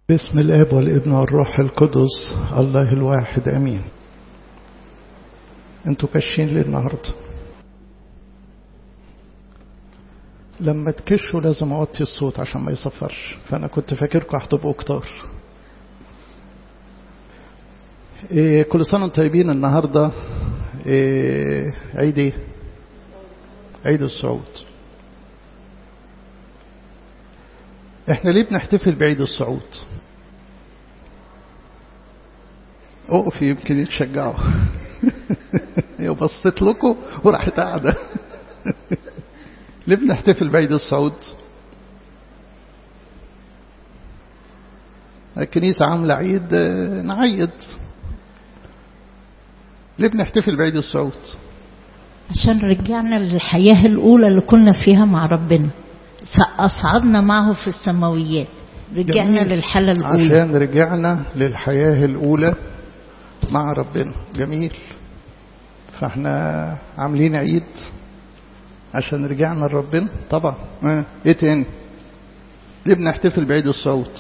باسم الاب والابن والروح القدس الله الواحد امين. انتوا كاشين ليه النهارده؟ لما تكشوا لازم اوطي الصوت عشان ما يصفرش، فانا كنت فاكركم هتبقوا كتار. كل سنه وانتم طيبين. النهارده عيد ايه؟ عيد الصعود. احنا ليه بنحتفل بعيد الصعود؟ اقف يمكن يتشجعوا. بصيت لكم وراحت قاعده. ليه بنحتفل بعيد الصعود؟ الكنيسة عاملة عيد نعيد. ليه بنحتفل بعيد الصعود؟ عشان رجعنا للحياة الأولى اللي كنا فيها مع ربنا، أصعدنا معه في السماويات، رجعنا للحالة الأولى. عشان رجعنا للحياة الأولى مع ربنا. جميل. فاحنا عاملين عيد عشان رجعنا لربنا طبعا. ايه تاني؟ ليه بنحتفل بعيد الصعود؟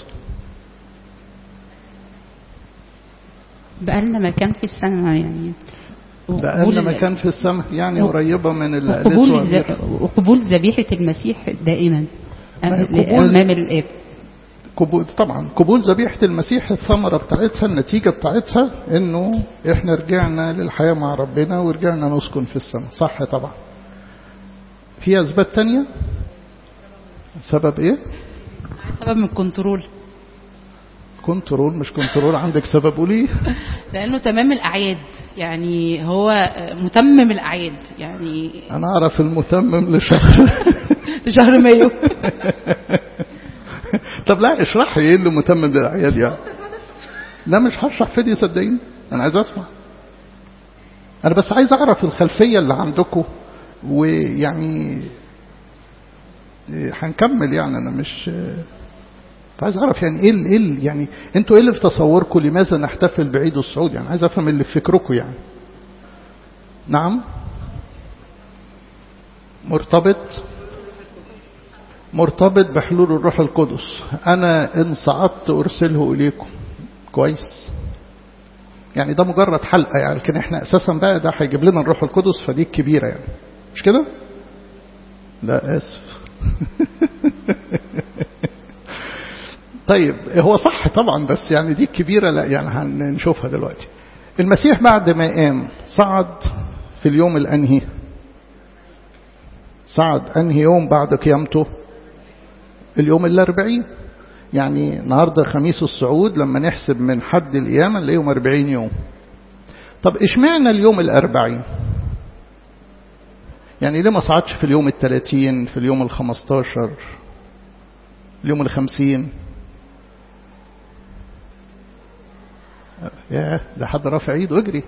بقالنا مكان في السماء، يعني بقالنا مكان في السماء، يعني قريبة من وقبول ذبيحة المسيح دائما أمام الآب. طبعا قبول ذبيحة المسيح الثمرة بتاعتها، النتيجة بتاعتها انه احنا رجعنا للحياة مع ربنا ورجعنا نسكن في السماء. صح طبعا. في أسباب تانية؟ سبب ايه؟ سبب من كنترول. كنترول؟ مش كنترول. عندك سبب؟ قولي. لأنه تمام الأعياد، يعني هو متمم الأعياد. يعني أنا أعرف المتمم لشهر مايو. طب لا اشرحي ايه اللي متمم للأعياد يعني. لا مش هشرح فيديو صدقيني، أنا عايز أسمع. أنا بس عايز أعرف الخلفية اللي عندكم، ويعني هنكمل. يعني أنا مش عايز أعرف يعني إيه يعني أنتوا إيه اللي في تصوركم؟ لماذا نحتفل بعيد الصعود؟ يعني عايز أفهم اللي في فكركم يعني. نعم. مرتبط بحلول الروح القدس. أنا إن صعدت أرسله إليكم. كويس. يعني ده مجرد حلقة يعني، لكن إحنا أساسا بقى ده هيجيب لنا الروح القدس، فدي كبيرة يعني، مش كده؟ لا آسف. طيب هو صح طبعا، بس يعني دي كبيرة. لا يعني هنشوفها دلوقتي. المسيح بعد ما قام صعد في اليوم الأنهي؟ صعد أنهي يوم بعد قيامته؟ اليوم 40. يعني النهاردة خميس الصعود، لما نحسب من حد القيامة نلاقيهم 40 يوم. طب اشمعنى اليوم 40؟ يعني ليه ما صعدش في اليوم 30، في اليوم 15، اليوم 50؟ ياه، ده حد رافع ايده واجري.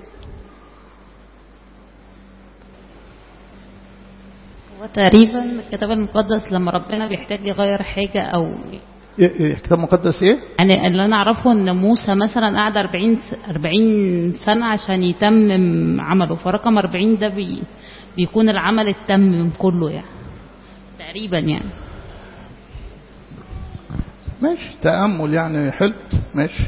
هو تقريبا الكتاب المقدس لما ربنا بيحتاج يغير حاجة أو إيه الكتاب المقدس ايه؟ يعني اللي انا اعرفه ان موسى مثلا قعد 40 سنة عشان يتمم عمله، فرقم 40 ده بيكون العمل التمم كله يعني تقريبا يعني. ماشي، تأمل يعني حلو. ماشي.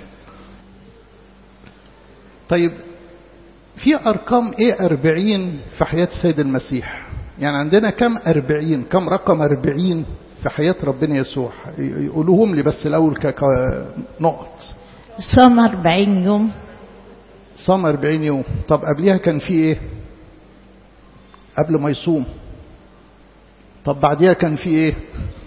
طيب في أرقام ايه 40 في حياة السيد المسيح؟ يعني عندنا كم 40؟ كم رقم 40 في حياة ربنا يسوع؟ يقولوهم لي بس الأول كنقط. صام 40 يوم. صام 40 يوم. طب قبلها كان في ايه؟ قبل ما يصوم. طب بعدها كان في ايه؟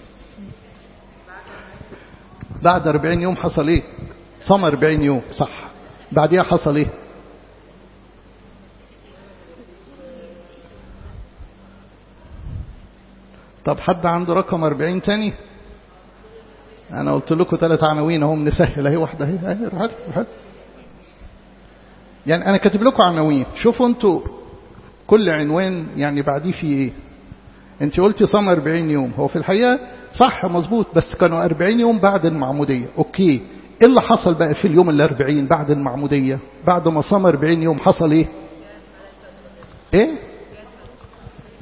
بعد 40 يوم حصل ايه؟ صام 40 يوم صح. بعدها حصل ايه؟ طب حد عنده رقم 40 تاني؟ انا قلت لكم 3 عناوين اهم، نسهل اهي. واحده اهي. حلو. يعني انا كاتب لكم عناوين، شوفوا انتوا كل عنوان يعني بعديه في ايه. انت قلتي صام 40 يوم، هو في الحقيقه صح مظبوط، بس كانوا 40 يوم بعد المعموديه. اوكي، ايه اللي حصل بقى في اليوم 40 بعد المعموديه؟ بعد ما صام 40 يوم حصل ايه؟ ايه؟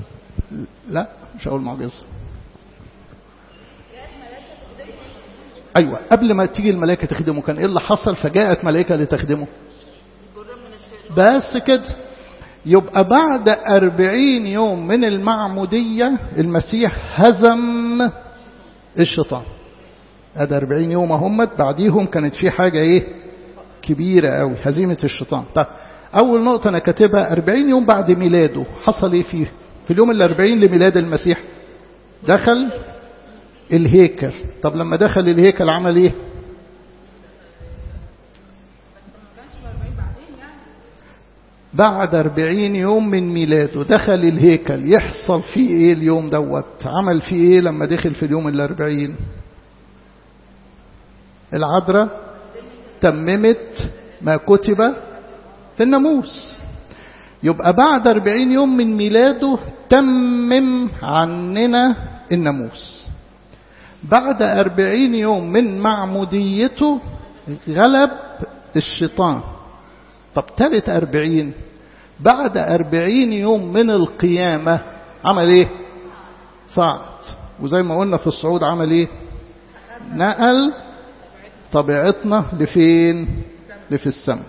لا مش هقول معجزه. أيوة قبل ما تيجي الملائكة تخدمه كان إيه اللي حصل؟ فجاءت ملائكة لتخدمه بس كده. يبقى بعد 40 يوم من المعمودية المسيح هزم الشيطان. هذا 40 يوم هم بعديهم كانت في حاجة ايه كبيرة قوي، هزيمة الشيطان. طيب أول نقطة أنا كاتبها 40 يوم بعد ميلاده حصل ايه فيه؟ في اليوم 40 لميلاد المسيح دخل الهيكل. طب لما دخل الهيكل عمل ايه؟ بعد 40 يوم من ميلاده دخل الهيكل. يحصل فيه ايه اليوم دوت؟ عمل فيه ايه لما دخل في اليوم 40؟ العذراء تممت ما كتب في الناموس. يبقى بعد 40 يوم من ميلاده تمم عننا الناموس. بعد 40 يوم من معموديته غلب الشيطان. طب ثالث 40 بعد 40 يوم من القيامة عمل ايه؟ صعد. وزي ما قلنا في الصعود عمل ايه؟ نقل طبيعتنا لفين؟ لفي السماء.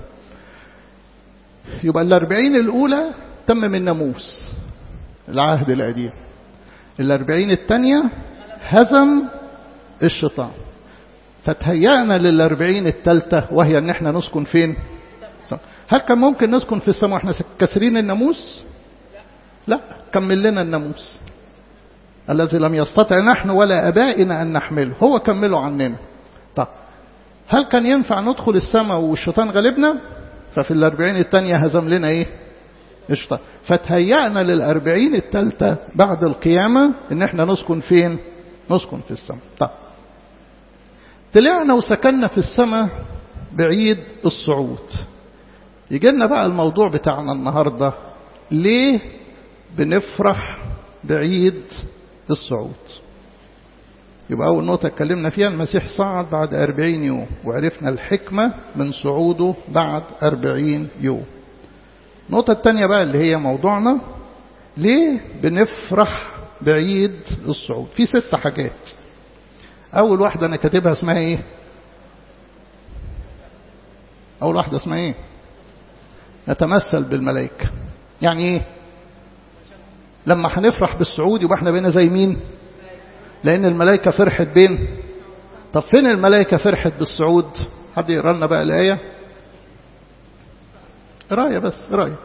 يبقى 40 الأولى تمم الناموس العهد القديم. 40 الثانية هزم الشيطان. فتهيأنا 40 الثالثة وهي ان احنا نسكن فين؟ هل كان ممكن نسكن في السماء واحنا كسرين الناموس؟ لا، كمل لنا الناموس الذي لم يستطع نحن ولا أبائنا أن نحمله، هو كمله عننا. طب هل كان ينفع ندخل السماء والشيطان غلبنا؟ ففي 40 الثانية هزم لنا ايه؟ الشيطان. فتهيأنا 40 الثالثة بعد القيامة ان احنا نسكن فين؟ نسكن في السماء. طب طلعنا وسكننا في السماء بعيد الصعود. يجي لنا بقى الموضوع بتاعنا النهاردة، ليه بنفرح بعيد الصعود؟ يبقى أول نقطة اتكلمنا فيها المسيح صعد بعد 40 يوم، وعرفنا الحكمة من صعوده بعد 40 يوم. النقطة الثانية بقى اللي هي موضوعنا، ليه بنفرح بعيد الصعود؟ في 6 حاجات. أول واحدة أنا كاتبها اسمها إيه؟ أول واحدة اسمها إيه؟ نتمثل بالملائكة. يعني إيه؟ لما هنفرح بالصعود يبقى احنا بقينا زي مين؟ لأن الملائكة فرحت بين. طب فين الملائكة فرحت بالصعود؟ حد يقرأ لنا بقى الآية؟ قراية بس قراية.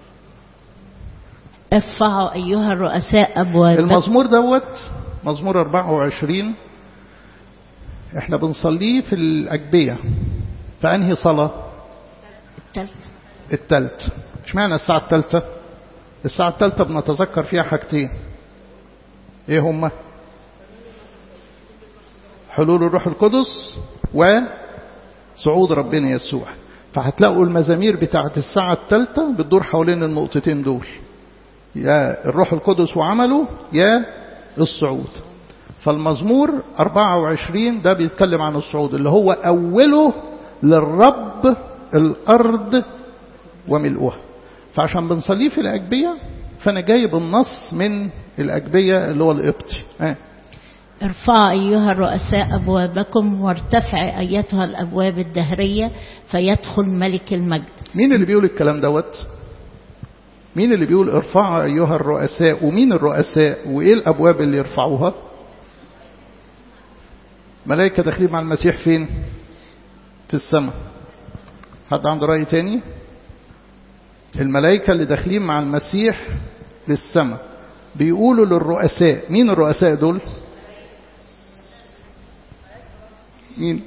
ارفعوا أيها الرؤساء أبواب. المزمور دوت مزمور 24 احنا بنصليه في الأجبية. فأنهي صلاة؟ الثالث. اشمعنى الساعة الثالثة؟ الساعة الثالثة بنتذكر فيها حاجتين. ايه هما؟ حلول الروح القدس وصعود ربنا يسوع. فهتلاقوا المزامير بتاعت الساعة الثالثة بتدور حوالين النقطتين دول، يا الروح القدس وعمله يا الصعود. فالمزمور 24 ده بيتكلم عن الصعود اللي هو أوله للرب الأرض وملؤها. فعشان بنصليه في الأجبية فأنا جايب النص من الأجبية اللي هو القبطي. ارفعوا أيها الرؤساء أبوابكم وارتفع أيتها الأبواب الدهرية فيدخل ملك المجد. مين اللي بيقول الكلام دوت؟ مين اللي بيقول ارفعوا أيها الرؤساء؟ ومين الرؤساء؟ وإيه الأبواب اللي يرفعوها؟ ملائكة داخلين مع المسيح فين؟ في السماء. حد عنده رأي تاني؟ الملائكة اللي داخلين مع المسيح للسماء بيقولوا للرؤساء. مين الرؤساء دول؟ مين؟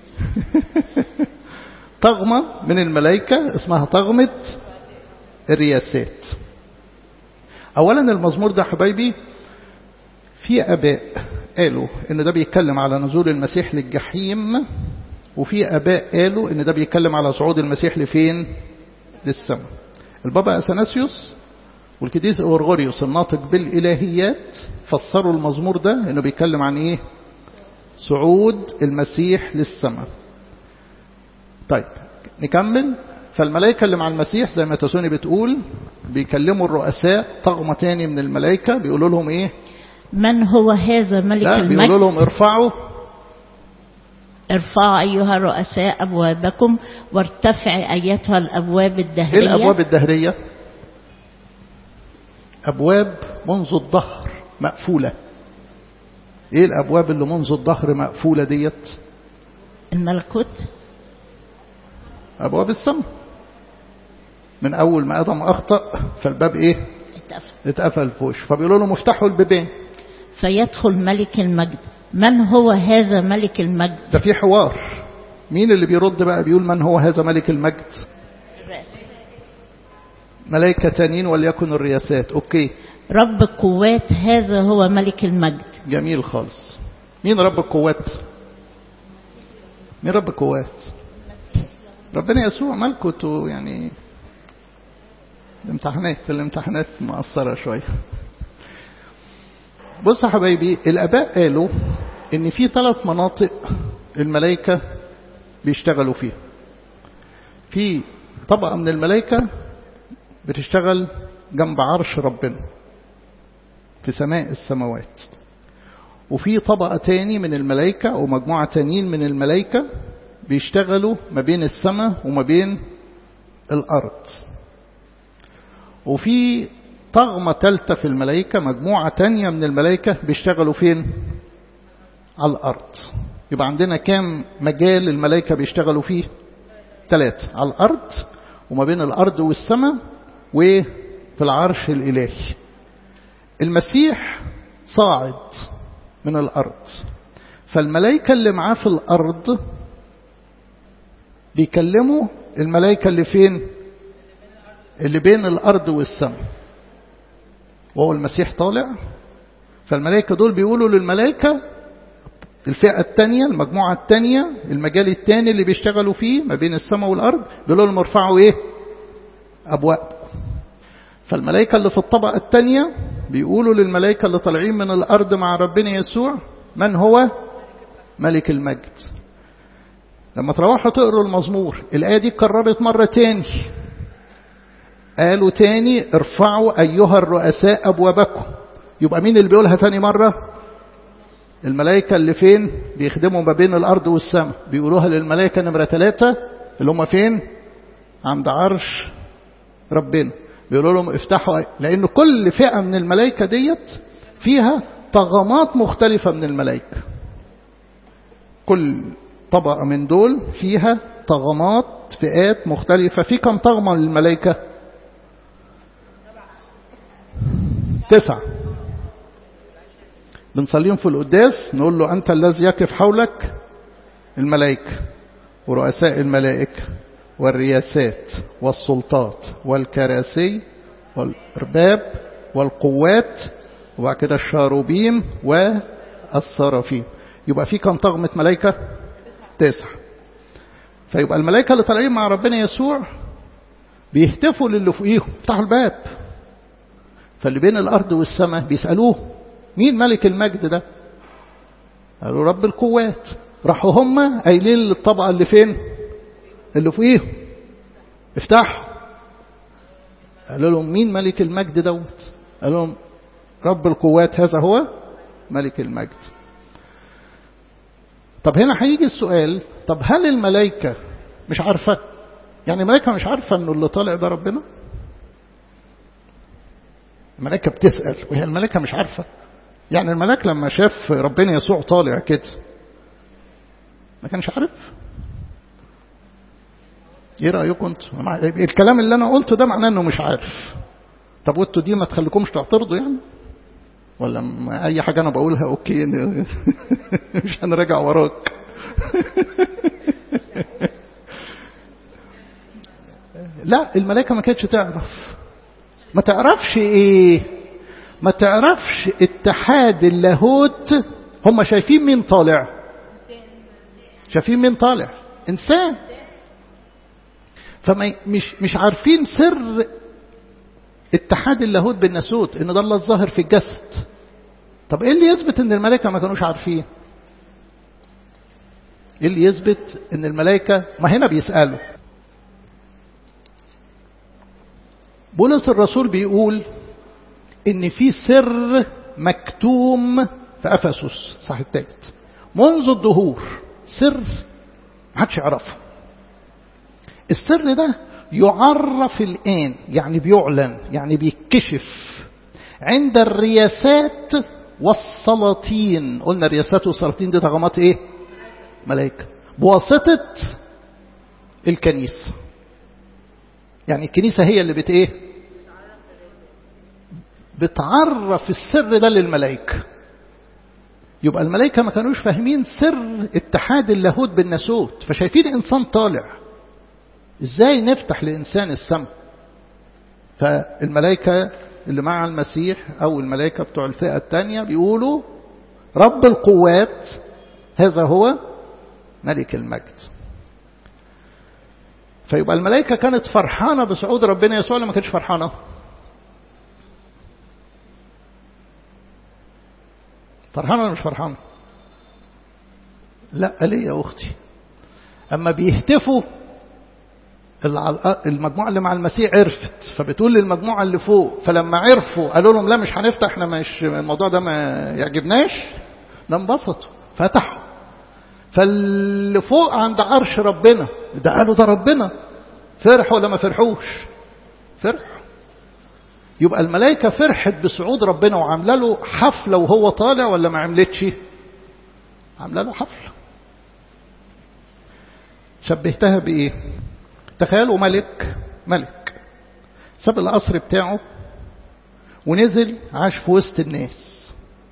طغمة من الملائكة اسمها طغمة الرياسات. أولا المزمور ده حبايبي في أباء قالوا إن ده بيتكلم على نزول المسيح للجحيم، وفي أباء قالوا إن ده بيتكلم على صعود المسيح لفين؟ للسماء. البابا أثناسيوس والقديس أورغوريوس الناطق بالإلهيات فسروا المزمور ده إنه بيتكلم عن إيه؟ صعود المسيح للسماء. طيب نكمل. فالملائكة اللي مع المسيح زي ما تسوني بتقول بيكلموا الرؤساء طغمة تاني من الملائكة بيقولوا لهم إيه؟ من هو هذا ملك المجد؟ بيقولوا لهم ارفعوا ارفعوا أيها الرؤساء أبوابكم وارتفع أيتها الأبواب الدهرية. ايه الأبواب الدهرية؟ أبواب منذ الظهر مقفولة. ايه الأبواب اللي منذ الظهر مقفولة ديت؟ الملكوت، أبواب السماء. من أول ما آدم أخطأ فالباب ايه؟ اتقفل في وشه، فبيقولوا له افتحوا البيبان. فيدخل ملك المجد. من هو هذا ملك المجد؟ ده في حوار. مين اللي بيرد بقى بيقول من هو هذا ملك المجد؟ ملائكة تانيين وليكن الرياسات. اوكي. رب القوات هذا هو ملك المجد. جميل خالص. مين رب القوات؟ مين رب القوات؟ ربنا يسوع. ملكوته يعني الامتحانات مقصرة شوية. بص يا حبايبي، الآباء قالوا إن في 3 مناطق الملائكة بيشتغلوا فيها. في طبقة من الملائكة بتشتغل جنب عرش ربنا في سماء السماوات، وفي طبقة تاني من الملائكة أو مجموعة تانيين من الملائكة بيشتغلوا ما بين السماء وما بين الأرض، وفي طغمة ثالثة في الملائكة، مجموعة تانية من الملائكة بيشتغلوا فين؟ على الأرض. يبقى عندنا كام مجال الملائكة بيشتغلوا فيه؟ 3. على الأرض، وما بين الأرض والسماء، وفي العرش الإلهي. المسيح صاعد من الأرض، فالملائكة اللي معاه في الأرض بيكلموا الملائكة اللي فين؟ اللي بين الأرض والسماء. وهو المسيح طالع، فالملائكة دول بيقولوا للملائكة الفئة الثانية، المجموعة الثانية، المجال الثاني اللي بيشتغلوا فيه ما بين السماء والأرض، بيقولوا لهم ارفعوا ايه؟ أبوابكم. فالملائكة اللي في الطبقة الثانية بيقولوا للملائكة اللي طالعين من الأرض مع ربنا يسوع من هو؟ ملك المجد. لما تروحوا تقروا المزمور الآية دي اتكررت مرة تاني، قالوا تاني ارفعوا أيها الرؤساء أبوابكم. يبقى مين اللي بيقولها تاني مرة؟ الملائكة اللي فين؟ بيخدموا ما بين الأرض والسماء، بيقولوها للملائكة نمرة 3 اللي هم فين؟ عند عرش ربنا. بيقولوا لهم افتحوا، لأن كل فئة من الملائكة ديت فيها طغمات مختلفة من الملائكة. كل طبقة من دول فيها طغمات، فئات مختلفة. في كم طغمة للملائكة؟ 9. بنصليهم في القداس نقول له أنت الذي يقف حولك الملائكة ورؤساء الملائكة والرياسات والسلطات والكراسي والأرباب والقوات، وبعد كده الشاروبيم والصرافيم. يبقى في كم طغمة ملائكة؟ 9. فيبقى الملائكة اللي طالعين مع ربنا يسوع بيهتفوا للي فوقيهم افتحوا الباب. فاللي بين الأرض والسماء بيسألوه مين ملك المجد ده؟ قالوا رب القوات. راحوا هم قايلين للطبقة اللي فين؟ اللي فوقيهم افتحوا. قالوا لهم مين ملك المجد دوت؟ قالوا لهم رب القوات هذا هو ملك المجد. طب هنا هيجي السؤال، طب هل الملائكة مش عارفة؟ يعني الملائكة مش عارفة انه اللي طالع ده ربنا؟ الملائكة بتسأل وهي الملائكة مش عارفة. يعني الملاك لما شاف ربنا يسوع طالع كده ما كانش عارف؟ ايه رأيكم انتوا؟ الكلام اللي انا قلته ده معناه انه مش عارف. طب وانتوا دي ما تخليكمش تعترضوا يعني؟ ولا اي حاجة انا بقولها اوكي مش هنراجع وراك؟ لا، الملائكة ما كانتش تعرف. ما تعرفش ايه؟ ما تعرفش اتحاد اللاهوت. هم شايفين مين طالع؟ شايفين مين طالع؟ انسان. فما مش عارفين سر اتحاد اللاهوت بالناسوت، ان ده الله الظاهر في الجسد. طب ايه اللي يثبت ان الملائكة ما كانوش عارفين؟ ايه اللي يثبت ان الملائكة؟ ما هنا بيسألوا. بولس الرسول بيقول ان في سر مكتوم في افسس صح 3 منذ الدهور، سر محدش يعرفه. السر ده يعرف الآن، يعني بيعلن، يعني بيكشف عند الرياسات والسلاطين. قلنا الرياسات والسلاطين دي طغمات ايه؟ ملائكة، بواسطة الكنيسة. يعني الكنيسة هي اللي ايه؟ بتعرف السر ده للملائكة. يبقى الملائكة ما كانوش فاهمين سر اتحاد اللاهوت بالناسوت، فشايفين إنسان طالع، إزاي نفتح لإنسان السماء؟ فالملائكة اللي مع المسيح أو الملائكة بتوع الفئة الثانية بيقولوا رب القوات هذا هو ملك المجد. فيبقى الملائكة كانت فرحانة بصعود ربنا يسوع ولا ما كانتش فرحانة؟ فرحانة ولا مش فرحانة؟ لا ليه يا أختي؟ أما بيهتفوا المجموعة اللي مع المسيح عرفت، فبتقول للمجموعة اللي فوق، فلما عرفوا قالوا لهم لا مش هنفتح، احنا مش الموضوع ده ما يعجبناش، انبسطوا فتحوا. فاللي فوق عند عرش ربنا ده قالوا ده ربنا، فرحوا ولا ما فرحوش؟ فرحوا. يبقى الملائكة فرحت بصعود ربنا وعامله له حفلة وهو طالع ولا ما عملتش؟ عامله له حفلة. شبهتها بإيه؟ تخيلوا ملك ساب القصر بتاعه ونزل عاش في وسط الناس،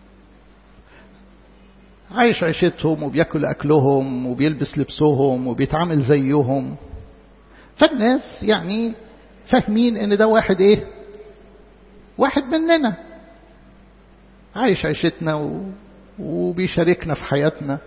عايش عيشتهم وبياكل أكلهم وبيلبس لبسهم وبيتعامل زيهم. فالناس يعني فاهمين ان ده واحد ايه؟ واحد مننا، عايش عيشتنا وبيشاركنا في حياتنا.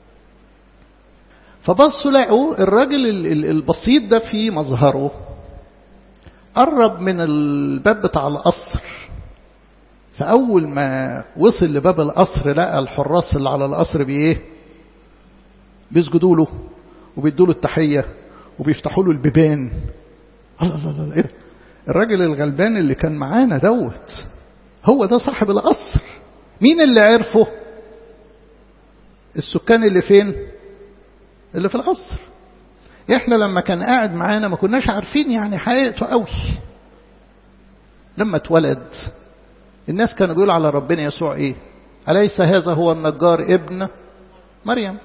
فبصوا لقوا الراجل البسيط ده في مظهره، قرب من الباب بتاع القصر. فأول ما وصل لباب القصر لقى الحراس اللي على القصر بإيه؟ بيسجدوا له وبيدوا له التحية وبيفتحوا له البيبان. الله الله الله، إيه ده؟ الراجل الغلبان اللي كان معانا دوت هو ده صاحب القصر. مين اللي عرفه؟ السكان اللي فين؟ اللي في القصر. احنا لما كان قاعد معانا ما كناش عارفين يعني حقيقته قوي. لما اتولد الناس كانوا بيقولوا على ربنا يسوع ايه؟ أليس هذا هو النجار ابن مريم؟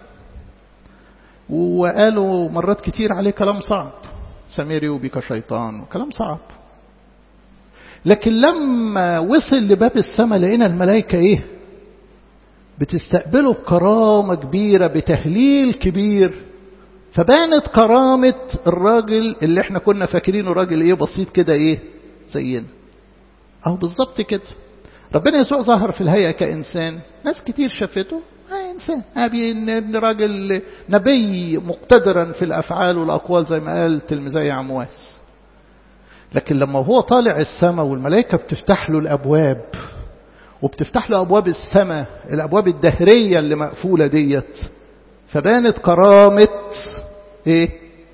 وقالوا مرات كتير عليه كلام صعب، سميري وبك شيطان، وكلام صعب. لكن لما وصل لباب السماء لقينا الملائكة ايه؟ بتستقبله بكرامة كبيرة، بتهليل كبير. فبانت كرامة الراجل اللي احنا كنا فاكرينه راجل ايه؟ بسيط كده ايه؟ زينا. اهو بالظبط كده ربنا يسوع ظهر في الهيئة كإنسان، ناس كتير شافته إنسان، راجل نبي مقتدرا في الأفعال والأقوال زي ما قال تلميذي عمواس. لكن لما هو طالع السماء والملائكة بتفتح له الأبواب، وبتفتح له أبواب السماء، الأبواب الدهرية اللي مقفولة ديت، فبانت كرامة إيه؟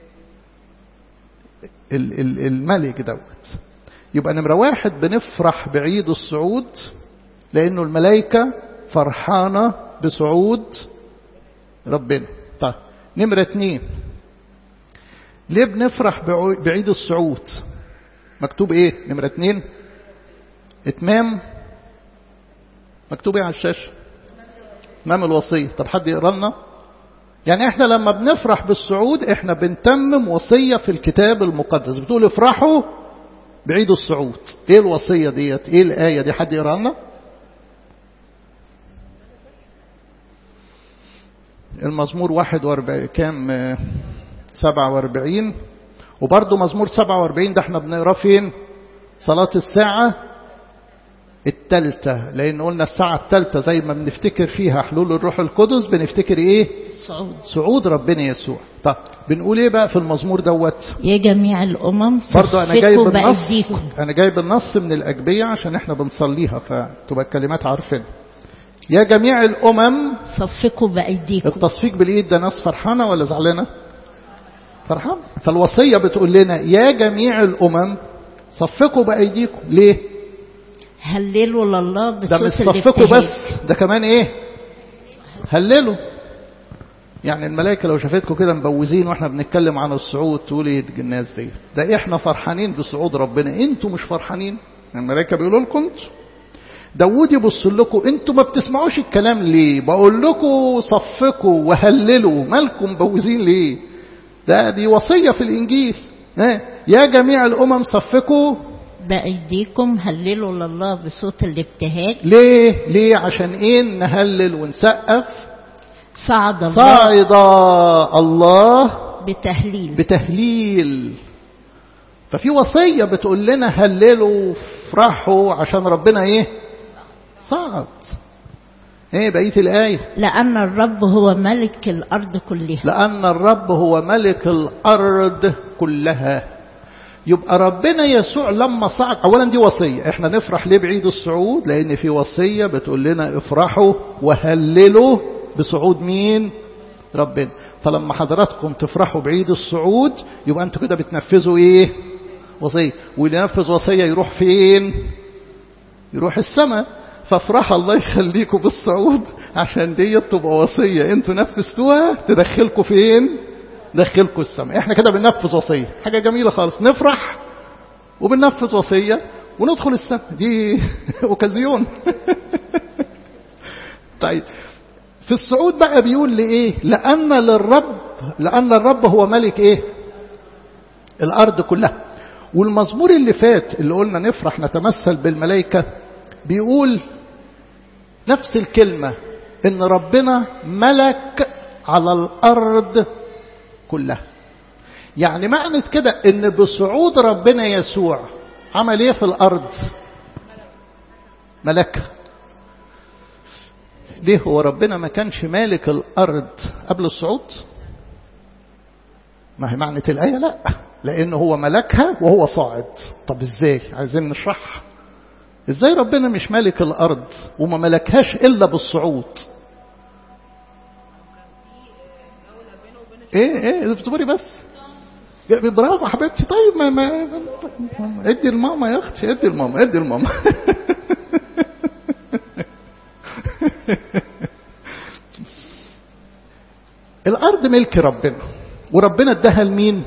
الملك دوت. يبقى نمرة واحد بنفرح بعيد الصعود لأنه الملائكة فرحانة بصعود ربنا. طيب نمرة 2، ليه بنفرح بعيد الصعود؟ مكتوب ايه نمرة 2؟ اتمام. مكتوب ايه على الشاشة؟ اتمام الوصية. طب حد يقرأ لنا؟ يعني احنا لما بنفرح بالصعود احنا بنتمم وصية في الكتاب المقدس بتقول افرحوا بعيد الصعود. ايه الوصية ديت؟ ايه الآية دي؟ حد يقرأ لنا؟ المزمور 41 كام؟ 47. وبرضه مزمور 47 ده احنا بنقراه فين؟ صلاة الساعة الثالثة، لأن قلنا الساعة الثالثة زي ما بنفتكر فيها حلول الروح القدس بنفتكر ايه؟ صعود ربنا يسوع. طب بنقول ايه بقى في المزمور دوت؟ يا جميع الأمم برضه أنا جايب النص من الأجبية عشان احنا بنصليها فتبقى الكلمات عارفين. يا جميع الأمم صفقوا بأيديكم. التصفيق بالإيد ده ناس فرحانة ولا زعلانة؟ فرحان. فالوصية بتقول لنا يا جميع الأمم صفقوا بأيديكم. ليه؟ هللوا لله بصوت ده مش صفقوا بس، ده كمان ايه؟ هللوا. يعني الملائكة لو شافتكم كده مبوزين واحنا بنتكلم عن الصعود تقول ايه الناس دي؟ ده احنا فرحانين بصعود ربنا، انتوا مش فرحانين؟ الملائكة بيقولوا لكم انتوا. داود يبص لكم انتوا ما بتسمعوش الكلام ليه؟ بقول لكم صفكوا وهللوا، مالكم مبوزين ليه؟ دي وصية في الإنجيل. يا جميع الأمم صفكوا بأيديكم، هللوا لله بصوت الابتهاج. ليه عشان ايه نهلل ونسقف؟ صعد الله بتهليل. ففي وصية بتقول لنا هللوا وافرحوا عشان ربنا ايه؟ صعد. ايه بقية الآية؟ لأن الرب هو ملك الأرض كلها. لأن الرب هو ملك الأرض كلها. يبقى ربنا يسوع لما صعد، أولا دي وصية، احنا نفرح ليه بعيد الصعود؟ لأن في وصية بتقول لنا افرحوا وهللوا بصعود مين؟ ربنا. فلما حضراتكم تفرحوا بعيد الصعود يبقى انتوا كده بتنفذوا ايه؟ وصية. واللي ينفذ وصية يروح فين؟ يروح السماء. فافرح الله يخليكم بالصعود عشان دي تبقى وصية انتوا نفذتوها تدخلكم فين؟ دخلكم السماء. احنا كده بننفذ وصية، حاجة جميلة خالص، نفرح وبننفذ وصية وندخل السماء، دي اوكازيون. طيب في الصعود بقى بيقول لي ايه؟ لأن الرب هو ملك ايه؟ الأرض كلها. والمزمور اللي فات اللي قلنا نفرح نتمثل بالملائكة بيقول نفس الكلمة، ان ربنا ملك على الأرض كلها. يعني معنى كده ان بصعود ربنا يسوع عمل ايه في الأرض؟ ملكها. ليه هو ربنا ما كانش مالك الأرض قبل الصعود؟ ما هي معنى الآية لا، لأنه هو ملكها وهو صاعد. طب ازاي؟ عايزين نشرح ازاي ربنا مش مالك الأرض وما ملكهاش إلا بالصعود. ايه اصبري بس، برافو حبيبتي. طيب ما ادي الماما يا اختي، ادي الماما. الأرض ملك ربنا، وربنا اداها لمين؟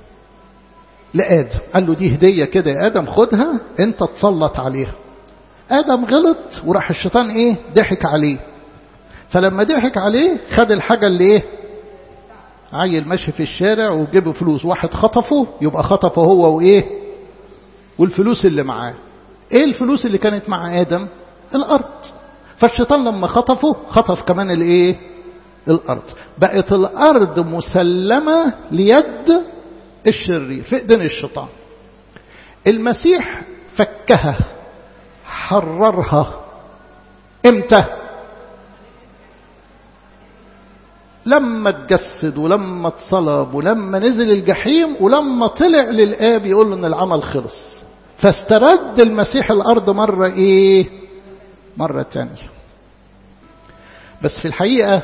لآدم. قال له دي هدية كده يا آدم، خدها انت تسلط عليها. آدم غلط وراح الشيطان ايه؟ ضحك عليه. فلما ضحك عليه خد الحاجة اللي ايه؟ عيل ماشي في الشارع وجيبه فلوس، واحد خطفه، يبقى خطفه هو وايه؟ والفلوس اللي معاه. ايه الفلوس اللي كانت مع آدم؟ الأرض. فالشيطان لما خطفه خطف كمان الايه؟ الأرض. بقت الأرض مسلمة ليد الشرير، في ايدين الشيطان. المسيح فكها، حررها. امتى؟ لما اتجسد ولما اتصلب ولما نزل الجحيم ولما طلع للآب يقول له ان العمل خلص. فاسترد المسيح الأرض مرة ايه؟ مرة تانية. بس في الحقيقة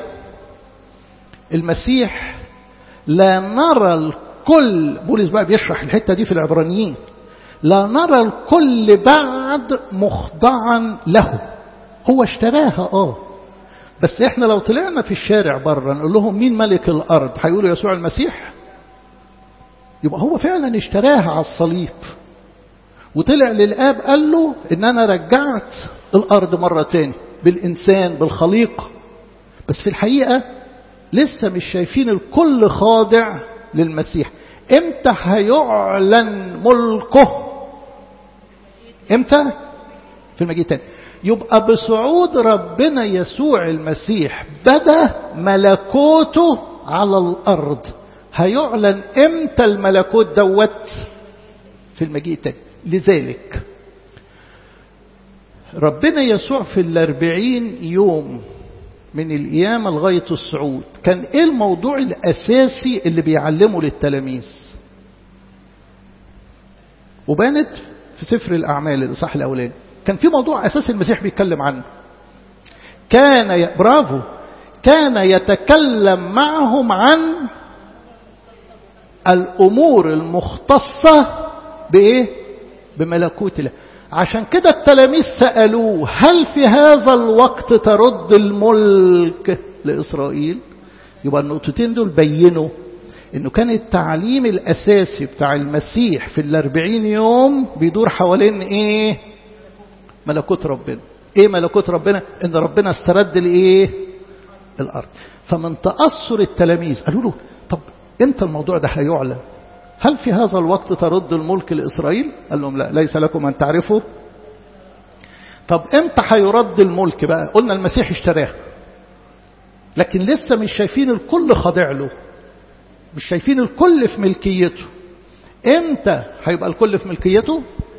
المسيح لا نرى الكل، بولس بقى بيشرح الحتة دي في العبرانيين، لا نرى الكل بعد مخضعا له. هو اشتراها بس احنا لو طلعنا في الشارع بره نقول لهم مين ملك الأرض؟ هيقولوا يسوع المسيح. يبقى هو فعلا اشتراها على الصليب وطلع للآب قال له ان انا رجعت الأرض مرة تاني بالإنسان بالخليقة. بس في الحقيقة لسه مش شايفين الكل خاضع للمسيح. امتى هيعلن ملكه؟ امتى؟ في المجيء الثاني. يبقى بصعود ربنا يسوع المسيح بدأ ملكوته على الأرض. هيعلن امتى الملكوت دوت؟ في المجيء الثاني. لذلك ربنا يسوع في 40 يوم من القيامة لغاية الصعود كان ايه الموضوع الأساسي اللي بيعلمه للتلاميذ؟ وبانت في سفر الأعمال الإصحاح الأولاني. كان في موضوع أساسي المسيح بيتكلم عنه. كان يتكلم معهم عن الأمور المختصة بإيه؟ بملكوت الله. عشان كده التلاميذ سألوه هل في هذا الوقت ترد الملك لإسرائيل؟ يبقى النقطتين دول بينوا انه كان التعليم الاساسي بتاع المسيح في 40 يوم بيدور حوالين ايه؟ ملكوت ربنا. ايه ملكوت ربنا؟ ان ربنا استرد الايه؟ الارض. فمن تأثر التلاميذ قالوا له طب امتى الموضوع ده هيعلن؟ هل في هذا الوقت ترد الملك لإسرائيل؟ قال لهم لا، ليس لكم أن تعرفوا. طب امتى هيرد الملك بقى؟ قلنا المسيح اشتراه، لكن لسه مش شايفين الكل خاضع له، مش شايفين الكل في ملكيته. امتى هيبقى الكل في ملكيته؟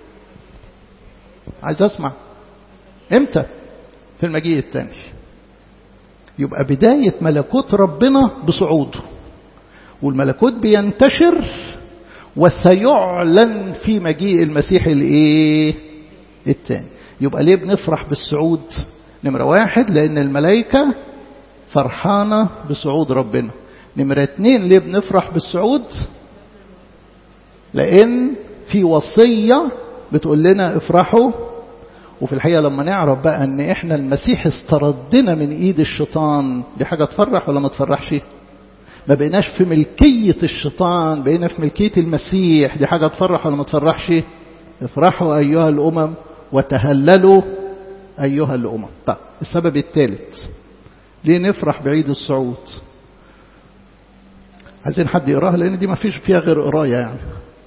عايز اسمع امتى؟ في المجيء الثاني. يبقى بداية ملكوت ربنا بصعوده، والملكوت بينتشر وسيعلن في مجيء المسيح الايه؟ الثاني. يبقى ليه بنفرح بالصعود؟ نمرة واحد لأن الملائكة فرحانة بصعود ربنا. نمرة اتنين ليه بنفرح بالصعود؟ لأن في وصية بتقول لنا افرحوا. وفي الحقيقة لما نعرف بقى ان احنا المسيح استردنا من ايد الشيطان، دي حاجة تفرح ولا ما تفرحش؟ ما بقيناش في ملكية الشيطان، بقينا في ملكية المسيح، دي حاجة تفرح ولا ما تفرحش؟ افرحوا أيها الأمم وتهللوا أيها الأمم. طيب السبب الثالث ليه نفرح بعيد الصعود؟ عايزين حد يقراها لأن دي ما فيش فيها غير قراية يعني.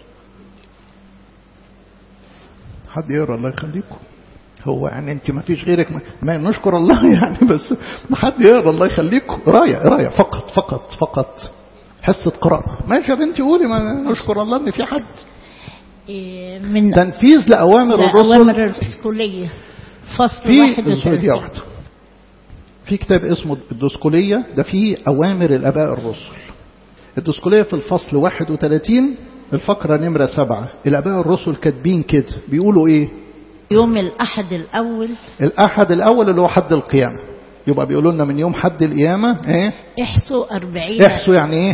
حد يقرأ الله يخليكم. هو يعني انت ما فيش غيرك ما نشكر الله يعني، بس ما حد يقرأ الله يخليكم. قراية فقط فقط فقط، حصة قراءة. ماشي يا بنتي قولي، ما نشكر الله ان في حد. من تنفيذ لأوامر الرسل. أوامر الدسكولية فصل 31. في كتاب اسمه الدسكولية، ده فيه أوامر الآباء الرسل. الدسكولية في الفصل 31 الفقرة نمرة 7. الآباء الرسل كاتبين كده، بيقولوا ايه؟ يوم الأحد الأول. الأحد الأول اللي هو حد القيامة. يبقى بيقولوا لنا من يوم حد القيامة ايه؟ احسوا 40. احسوا يعني ايه؟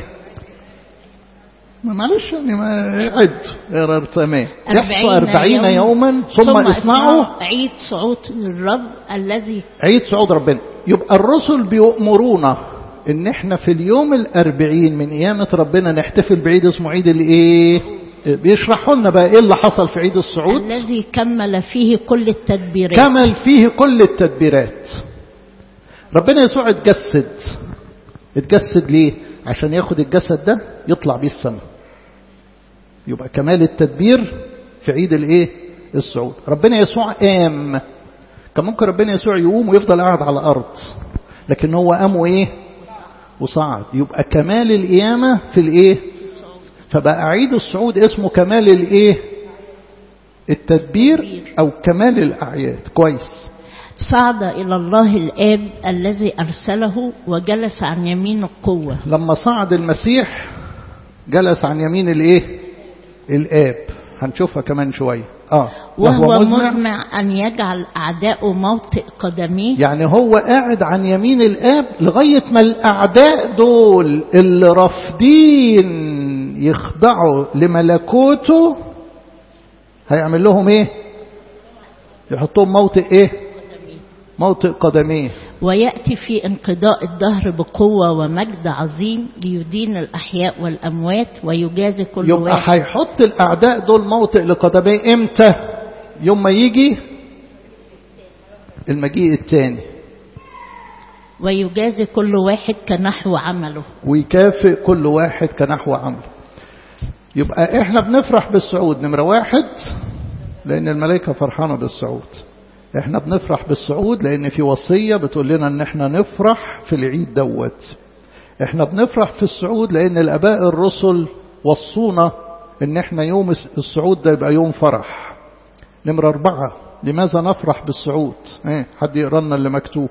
معلش يعني ما عد تمام. احسوا 40 يوما ثم اصنعوا عيد صعود الرب الذي عيد صعود ربنا. يبقى الرسل بيؤمرونا ان احنا في اليوم 40 من قيامة ربنا نحتفل بعيد اسمه عيد الايه؟ بيشرحوا لنا بقى ايه اللي حصل في عيد الصعود. الذي كمل فيه كل التدبيرات. كمل فيه كل التدبيرات. ربنا يسوع اتجسد ليه؟ عشان ياخد الجسد ده يطلع بيه السماء. يبقى كمال التدبير في عيد الايه؟ الصعود. ربنا يسوع قام. كان ممكن ربنا يسوع يقوم ويفضل قاعد على الارض، لكن هو قام وايه؟ وصعد. يبقى كمال القيامة في الايه؟ فبقى عيد الصعود اسمه كمال الايه؟ التدبير او كمال الاعياد. كويس. صعد الى الله الاب الذي ارسله وجلس عن يمين القوة. لما صعد المسيح جلس عن يمين الايه؟ الاب. هنشوفها كمان شوية. وهو مزمع ان يجعل اعداؤه موطئ قدميه. يعني هو قاعد عن يمين الاب لغاية ما الاعداء دول اللي رافضين يخضعوا لملكوته هيعمل لهم ايه؟ يحطهم موطئ ايه؟ موطئ قدميه. ويأتي في انقضاء الدهر بقوة ومجد عظيم ليدين الأحياء والأموات ويجازي كل واحد. يبقى هيحط الأعداء دول موطئ لقدميه امتى؟ يوم ما يجي المجيء الثاني. ويجازي كل واحد كنحو عمله. ويكافئ كل واحد كنحو عمله. يبقى احنا بنفرح بالصعود. نمرة واحد لأن الملائكة فرحانة بالصعود. احنا بنفرح بالصعود لأن في وصية بتقول لنا ان احنا نفرح في العيد دوت. احنا بنفرح في الصعود لأن الآباء الرسل وصونا ان احنا يوم الصعود ده يبقى يوم فرح. نمرة 4 لماذا نفرح بالصعود؟ حد يقرأ لنا اللي مكتوب.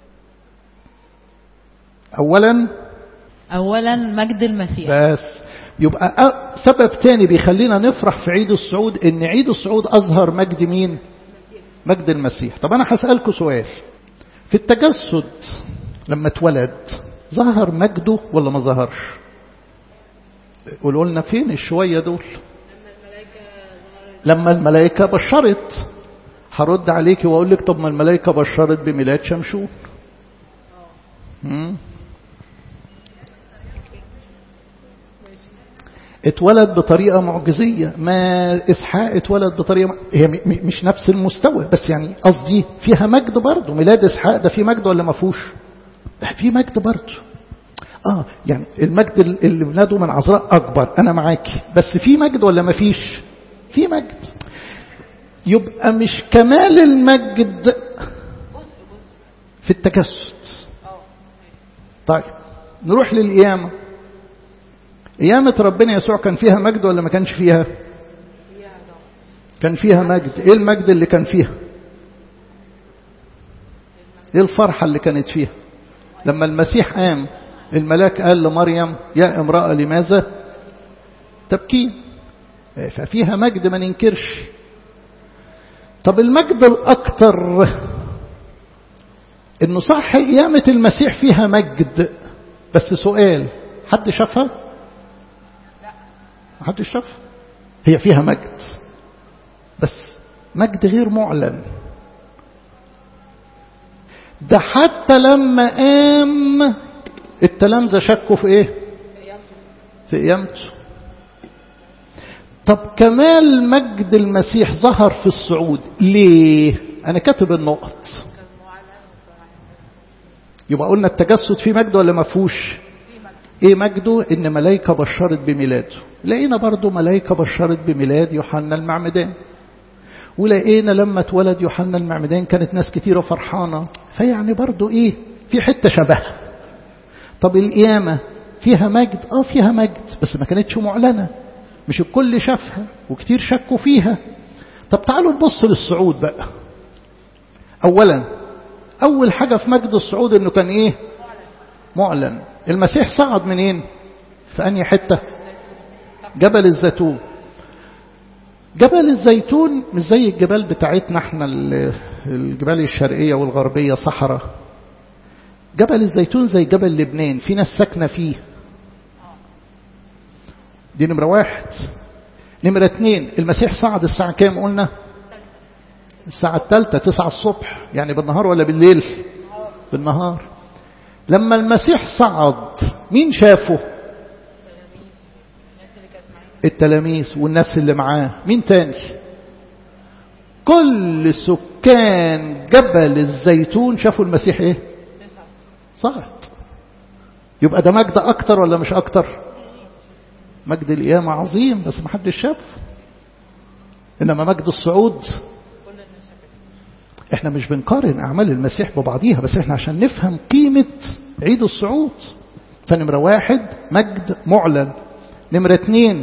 أولا مجد المسيح. بس يبقى سبب تاني بيخلينا نفرح في عيد الصعود ان عيد الصعود أظهر مجد مين؟ مجد المسيح. طب أنا هسألكوا سؤال. في التجسد لما اتولد ظهر مجده ولا ما ظهرش؟ قولوا لنا فين الشوية دول؟ لما الملائكة بشرت. هرد عليك وأقول لك طب ما الملائكة بشرت بميلاد شمشون. اتولد بطريقة معجزية، ما إسحاق اتولد بطريقة هي مش نفس المستوى، بس يعني قصدي فيها مجد برضه. ميلاد إسحاق ده فيه مجد ولا ما فيهوش؟ فيه مجد برضه. يعني المجد اللي بناده من عذراء أكبر، أنا معاكي، بس فيه مجد ولا ما فيش؟ فيه مجد. يبقى مش كمال المجد في التجسد. طيب نروح للقيامة. قيامة ربنا يسوع كان فيها مجد ولا ما كانش فيها؟ كان فيها مجد. ايه المجد اللي كان فيها؟ ايه الفرحة اللي كانت فيها؟ لما المسيح قام الملاك قال لمريم يا امرأة لماذا تبكين؟ ففيها مجد ما ننكرش. طب المجد الأكتر انه صح قيامة المسيح فيها مجد، بس سؤال، حد شافها؟ حد شاف؟ هي فيها مجد بس مجد غير معلن. ده حتى لما قام التلامذة شكوا في ايه؟ في قيامته. طب كمال مجد المسيح ظهر في الصعود ليه؟ انا كاتب النقط. يبقى قلنا التجسد فيه مجد ولا ما فيهوش؟ ايه مجده؟ ان ملائكة بشرت بميلاده. لقينا برضو ملائكة بشرت بميلاد يوحنا المعمدان، ولقينا لما اتولد يوحنا المعمدان كانت ناس كتيرة فرحانة. فيعني برضو ايه، في حتة شبه. طب القيامة فيها مجد؟ فيها مجد بس ما كانتش معلنة، مش الكل شافها وكتير شكوا فيها. طب تعالوا نبص للصعود بقى. اولا اول حاجة في مجد الصعود انه كان ايه؟ معلن. المسيح صعد منين؟ في أنهي حتة؟ جبل الزيتون. جبل الزيتون مش زي الجبال بتاعتنا احنا الجبال الشرقية والغربية صحراء. جبل الزيتون زي جبل لبنان، في ناس ساكنة فيه. دي نمرة واحد. نمرة اتنين، المسيح صعد الساعة كام قلنا؟ الساعة الثالثة 9 الصبح، يعني بالنهار ولا بالليل؟ بالنهار. لما المسيح صعد مين شافه؟ التلاميذ والناس اللي معاه. مين تاني؟ كل سكان جبل الزيتون شافوا المسيح ايه؟ صعد. يبقى ده مجد اكتر ولا مش اكتر؟ مجد القيامة عظيم بس ما حدش شافه. انما مجد الصعود احنا مش بنقارن اعمال المسيح ببعضيها، بس احنا عشان نفهم قيمة عيد الصعود. فنمرة واحد مجد معلن. نمرة اتنين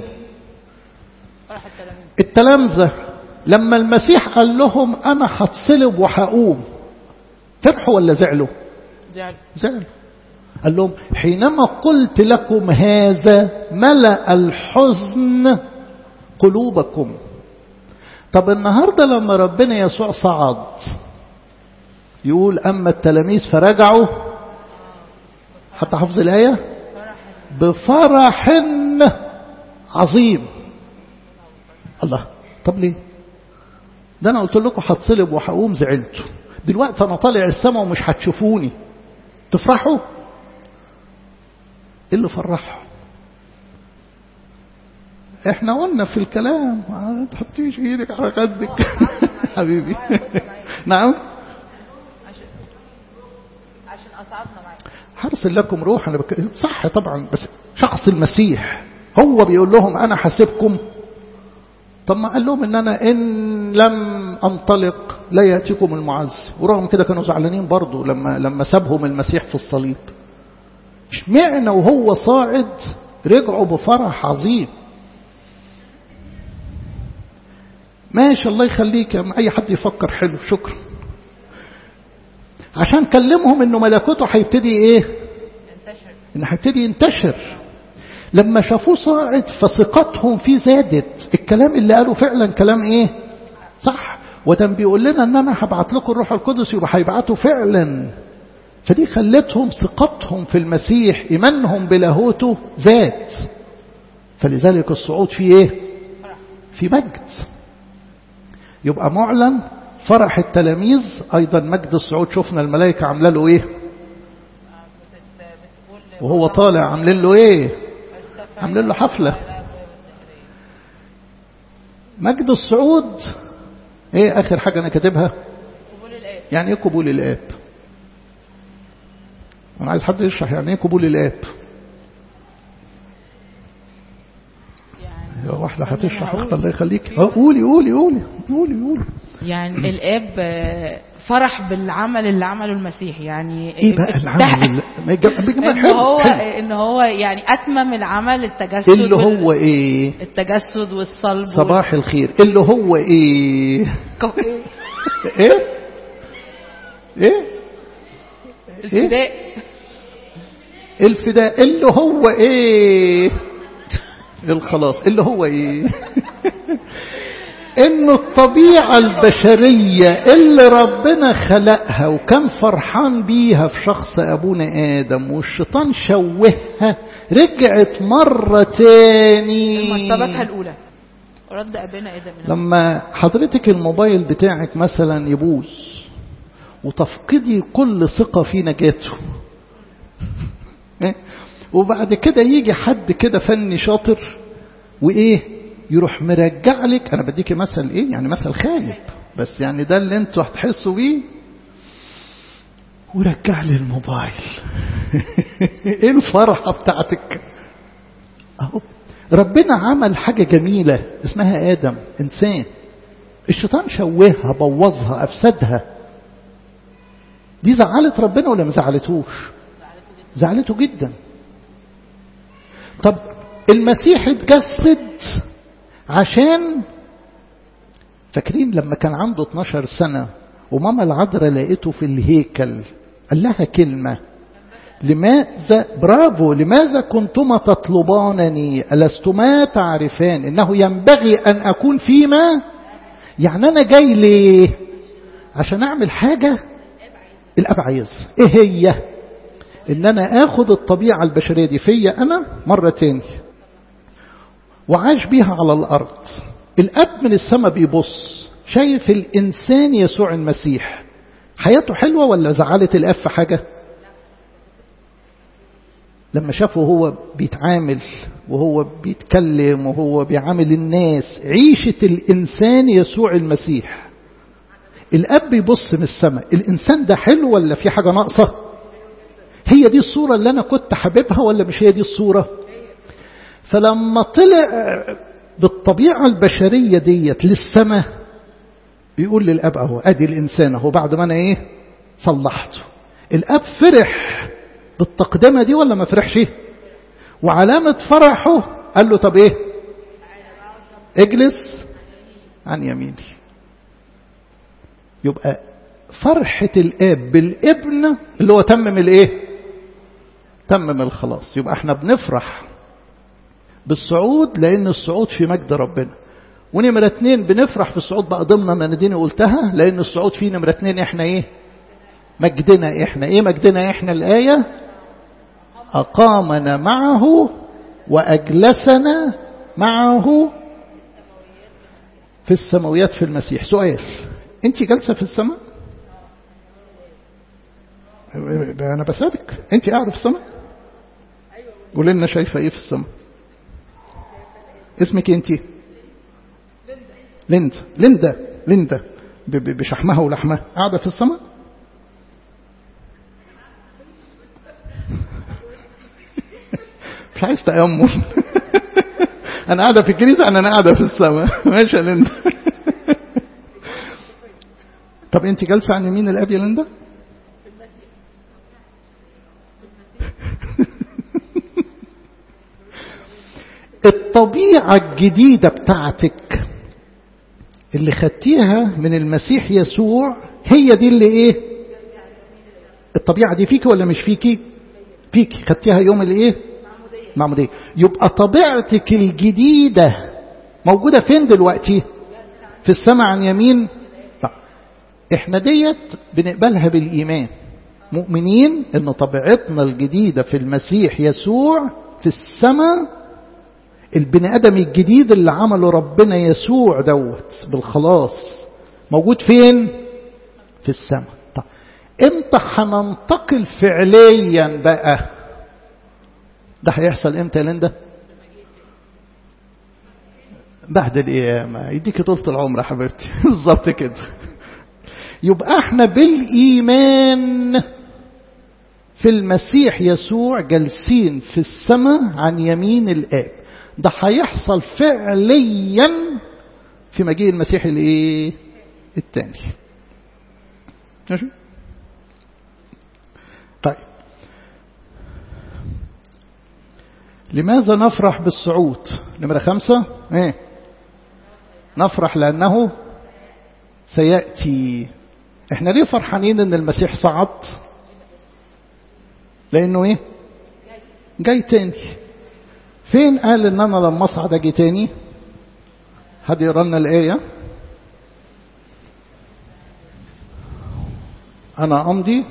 التلامذة لما المسيح قال لهم انا هتصلب وهقوم، فرحوا ولا زعلوا؟ زعلوا. قال لهم حينما قلت لكم هذا ملأ الحزن قلوبكم. طب النهاردة لما ربنا يسوع صعد يقول أما التلاميذ فرجعوا، حتى حفظ الآية، بفرح عظيم. الله، طب ليه؟ ده أنا قلت لكم هتصلب وهقوم زعلتوا، دلوقتي أنا طالع السماء ومش هتشوفوني، تفرحوا؟ إيه اللي فرحوا؟ احنا قلنا في الكلام ما تحطيش ايدك على خدك حبيبي. نعم عشان اصعدنا معاك حرص لكم روح. انا صح طبعا، بس شخص المسيح هو بيقول لهم انا حاسبكم. طب ما قال لهم ان انا ان لم انطلق لا ياتيكم المعز، ورغم كده كانوا زعلانين برضو لما سابهم المسيح في الصليب. اشمعنى وهو صاعد رجعوا بفرح عظيم؟ ماشي، الله يخليك يا اي حد يفكر حلو، شكرا. عشان كلمهم انه ملكوته هيبتدي ايه؟ انه هيبتدي ينتشر. لما شافوه صاعد فثقتهم فيه زادت. الكلام اللي قالوا فعلا كلام ايه؟ صح. وده بيقول لنا ان انا هبعت لكم الروح القدس، يبقى هيبعتوا فعلا. فدي خلتهم ثقتهم في المسيح، ايمانهم بلاهوته زاد. فلذلك الصعود فيه ايه؟ في مجد. يبقى معلن فرح التلاميذ، ايضا مجد الصعود. شفنا الملائكة عامله له ايه وهو طالع؟ عاملين له ايه؟ عاملين له حفلة. مجد الصعود ايه اخر حاجة انا كاتبها؟ قبول الآب. يعني ايه قبول الآب؟ انا عايز حد يشرح يعني ايه قبول الآب. يعني واحدة هتشرح. الله يخليك. قولي. يعني الآب فرح بالعمل اللي عمله المسيح. يعني ايه بقى العمل ان هو يعني اتمم العمل التجسد اللي هو ايه؟ التجسد والصلب صباح الخير. اللي هو ايه؟ ايه الفداء اللي هو ايه؟ الخلاص اللي هو ايه؟ إنه الطبيعة البشرية اللي ربنا خلقها وكان فرحان بيها في شخص أبونا آدم والشيطان شوهها رجعت مرة تاني مرتبتها الأولى رد أبينا آدم. لما حضرتك الموبايل بتاعك مثلا يبوظ وتفقدي كل ثقة في نجاته وبعد كده يجي حد كده فني شاطر وإيه يروح مرجع لك. انا بديكي مثل ايه يعني مثل خايب بس يعني ده اللي انتوا هتحسوا بيه. ورجع لي الموبايل. ايه الفرحة بتاعتك؟ اهو ربنا عمل حاجة جميلة اسمها آدم انسان. الشيطان شوهها بوظها افسدها. دي زعلت ربنا ولا ما زعلتوش؟ زعلته جدا. طب المسيح اتجسد عشان فاكرين لما كان عنده 12 سنة وماما العذراء لقيته في الهيكل قال لها كلمة لماذا كنتما تطلبانني ألستما تعرفان إنه ينبغي أن أكون فيما. يعني أنا جاي ليه؟ عشان أعمل حاجة الأب عايزها. إيه هي؟ إن أنا آخد الطبيعة البشرية دي فيا أنا مرة تاني وعاش بيها على الأرض. الأب من السماء بيبص شايف الإنسان يسوع المسيح حياته حلوة ولا زعلت الأب في حاجة؟ لما شافه هو بيتعامل وهو بيتكلم وهو بيعامل الناس عيشة الإنسان يسوع المسيح الأب يبص من السماء الإنسان ده حلو ولا في حاجة ناقصة؟ هي دي الصورة اللي أنا كنت حاببها ولا مش هي دي الصورة؟ فلما طلع بالطبيعة البشرية ديت للسماء بيقول للأب اهو ادي الإنسان اهو بعد ما انا ايه صلحته. الأب فرح بالتقدمة دي ولا ما فرحش؟ وعلامة فرحه قال له طب ايه؟ اجلس عن يميني. يبقى فرحة الآب بالابن اللي هو تمم الايه؟ تمم الخلاص. يبقى احنا بنفرح بالصعود لأن الصعود في مجد ربنا. ونمرة 2 بنفرح في الصعود بقى ضمن أنا ديني قلتها لأن الصعود فيه نمرة 2 احنا ايه؟ مجدنا احنا. ايه مجدنا احنا؟ الآية أقامنا معه وأجلسنا معه في السماويات في المسيح. سؤال، انت جالسة في السماء؟ أنا بسألك انت قاعدة في السماء؟ قولي لنا شايفة ايه في السماء؟ اسمك انت؟ ليندا بشحمها ولحمها قاعدة في السماء؟ مش عايز تأمل. أنا قاعدة في الكنيسة أنا قاعدة في السماء. ماشي يا ليندا. طب أنت جالسة عن يمين الأب يا ليندا؟ الطبيعة الجديدة بتاعتك اللي خدتيها من المسيح يسوع هي دي اللي ايه؟ الطبيعة دي فيكي ولا مش فيكي؟ فيكي. خدتيها يوم الايه؟ معمودية. يبقى طبيعتك الجديدة موجودة فين دلوقتي؟ في السماء عن يمين. لا. احنا ديت بنقبلها بالإيمان، مؤمنين ان طبيعتنا الجديدة في المسيح يسوع في السماء. البني آدم الجديد اللي عمله ربنا يسوع دوت بالخلاص موجود فين؟ في السماء. طب امتى هننتقل فعليا بقى؟ ده هيحصل امتى يا ليندا؟ بعد القيامة يديك طولة العمر يا حبيبتي. بالظبط كده. يبقى احنا بالإيمان في المسيح يسوع جالسين في السماء عن يمين الآب. ده هيحصل فعليا في مجيء المسيح الايه الثاني. ماشي. طيب لماذا نفرح بالصعود؟ نمرة 5 ايه؟ نفرح لأنه سيأتي. احنا ليه فرحانين ان المسيح صعد؟ لأنه ايه؟ جاي تاني. فين قال ان انا لما اصعد اجي تاني؟ حد يقرا لنا الآية؟ أنا أمضي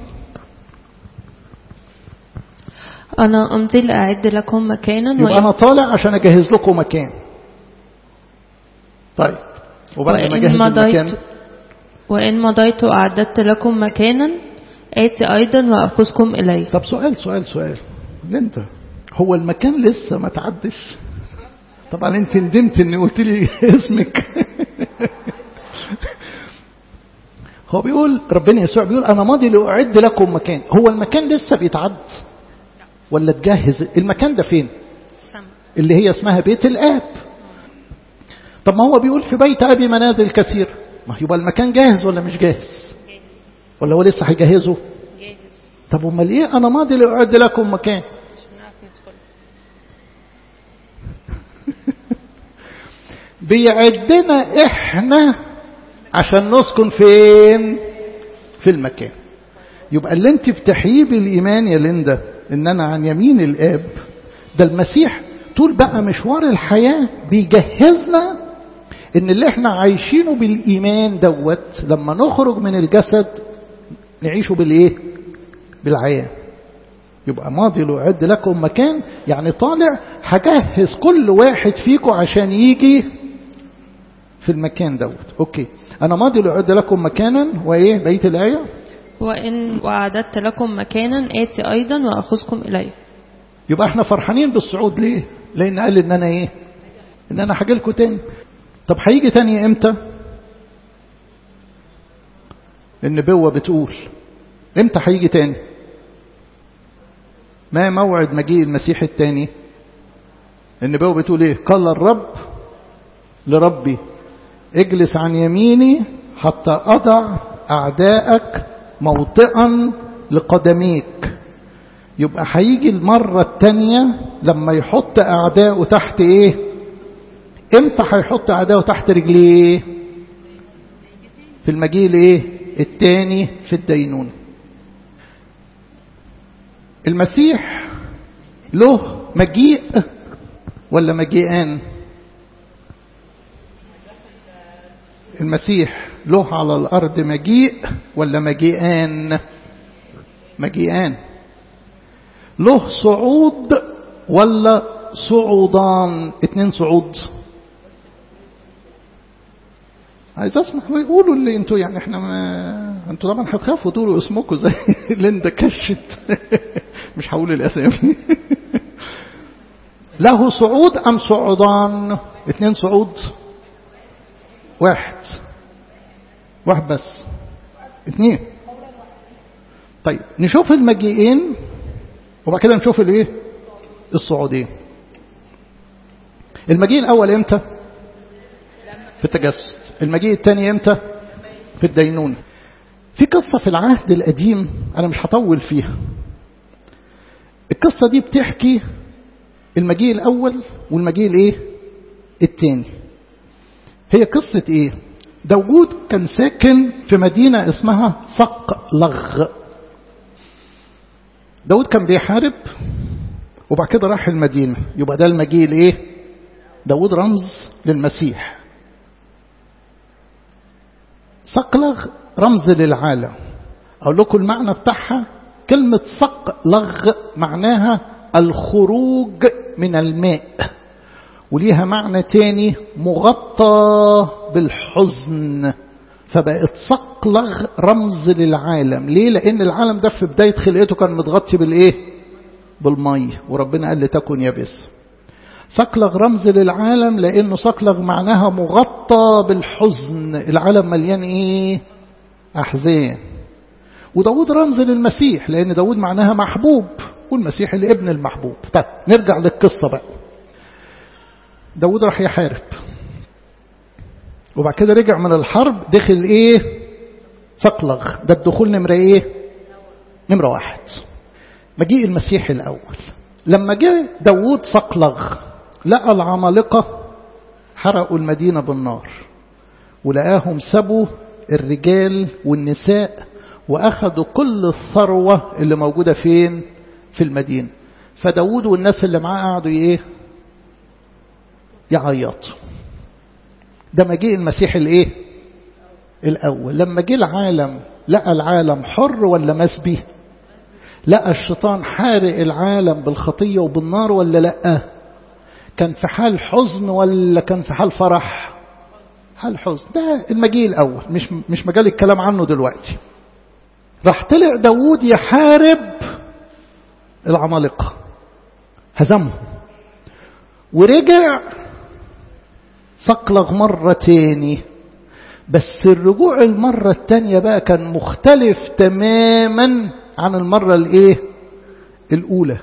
لأعد لكم مكانا. يبقى أنا طالع عشان أجهز لكم مكان. طيب وبعد ما أجهز المكان وإن مضيت وأعددت لكم مكانا آتي أيضا وأخذكم إليه. طب سؤال انت هو المكان لسه ما تعدش؟ طبعا انت ندمت اني قلت لي اسمك. هو بيقول ربنا يسوع بيقول أنا ماضي لأعد لكم مكان. هو المكان لسه بيتعد ولا تجهز؟ المكان ده فين؟ اللي هي اسمها بيت الآب. طب ما هو بيقول في بيت أبي منازل كثير. ما يبقى المكان جاهز ولا مش جاهز؟ ولا هو لسه هيجهزه؟ طب امال ايه انا ماضي لأعد لكم مكان؟ بيعدنا احنا عشان نسكن فين؟ في المكان. يبقى اللي انت بتحييه بالإيمان يا ليندا ان انا عن يمين الآب، ده المسيح طول بقى مشوار الحياة بيجهزنا ان اللي احنا عايشينه بالإيمان دوت لما نخرج من الجسد نعيشه بالايه؟ بالحياة. يبقى ماضي لأعد لكم مكان يعني طالع هجهز كل واحد فيكم عشان يجي في المكان دوت. اوكي انا ماضي لأعد لكم مكانا وايه بقيه الايه؟ وان وعددت لكم مكانا آتي ايضا واخذكم اليه. يبقى احنا فرحانين بالصعود ليه؟ لان قال ان انا ايه؟ ان انا هاجي لكم تاني. طب هيجي تاني امتى؟ النبوة بتقول امتى هيجي تاني؟ ما موعد مجيء المسيح التاني؟ النبوة بتقول ايه؟ قال الرب لربي اجلس عن يميني حتى أضع أعداءك موطئا لقدميك. يبقى هيجي المرة التانية لما يحط أعداءه تحت ايه؟ امتى هيحط أعداءه تحت رجليه؟ في المجيء الايه؟ التاني في الدينونة. المسيح له مجيء ولا مجيئان؟ المسيح له على الأرض مجيء ولا مجيئان؟ مجيئان. له صعود ولا صعودان؟ 2 صعود. عايز اسمع يقولوا اللي انتوا يعني احنا ما انتوا طبعا هتخافوا تقولوا اسمكم زي ليندا كشت. مش هقول الاسامي. له صعود ام صعودان؟ 2 صعود؟ واحد بس 2. طيب نشوف المجيئين وبعد كده نشوف الايه؟ الصعودين. المجيء الاول امتى؟ في التجسد. المجيء الثاني امتى؟ في الدينونة. في قصة في العهد القديم انا مش هطول فيها. القصة دي بتحكي المجيء الاول والمجيء الايه؟ الثاني. هي قصة ايه؟ داوود كان ساكن في مدينة اسمها صقلغ. داوود كان بيحارب وبعد كده راح المدينة. يبقى ده المجيء الايه؟ داوود رمز للمسيح. صقلغ رمز للعالم. اقول لكم المعنى بتاعها. كلمة صقلغ معناها الخروج من الماء، وليها معنى تاني مغطى بالحزن. فبقت صقلغ رمز للعالم. ليه؟ لأن العالم ده في بداية خلقته كان متغطي بالإيه؟ بالمية، وربنا قال لتكن يابس. صقلغ رمز للعالم، لأنه صقلغ معناها مغطى بالحزن، العالم مليان إيه؟ أحزان. وداود رمز للمسيح، لأن داود معناها محبوب، والمسيح الابن المحبوب. طيب نرجع للقصة بقى. داود راح يحارب، وبعد كده رجع من الحرب، دخل إيه؟ صقلغ. ده الدخول نمرة إيه؟ نمرة 1. مجيء المسيح الأول. لما جاء داود صقلغ لقى العمالقة حرقوا المدينة بالنار، ولقاهم سبوا الرجال والنساء وأخذوا كل الثروة اللي موجودة فين؟ في المدينة. فداود والناس اللي معاه قعدوا إيه؟ يعيطوا. ده مجيء المسيح الإيه؟ الأول. لما جه العالم لقى العالم حر ولا مسبي؟ لقى الشيطان حارق العالم بالخطية وبالنار ولا لأ؟ كان في حال حزن ولا كان في حال فرح؟ حال حزن. ده المجيء الأول، مش مجال الكلام عنه دلوقتي. راح طلع داود يحارب العمالقة، هزمهم، ورجع صقلغ مرة تاني. بس الرجوع المرة التانية بقى كان مختلف تماما عن المرة الايه؟ الأولى.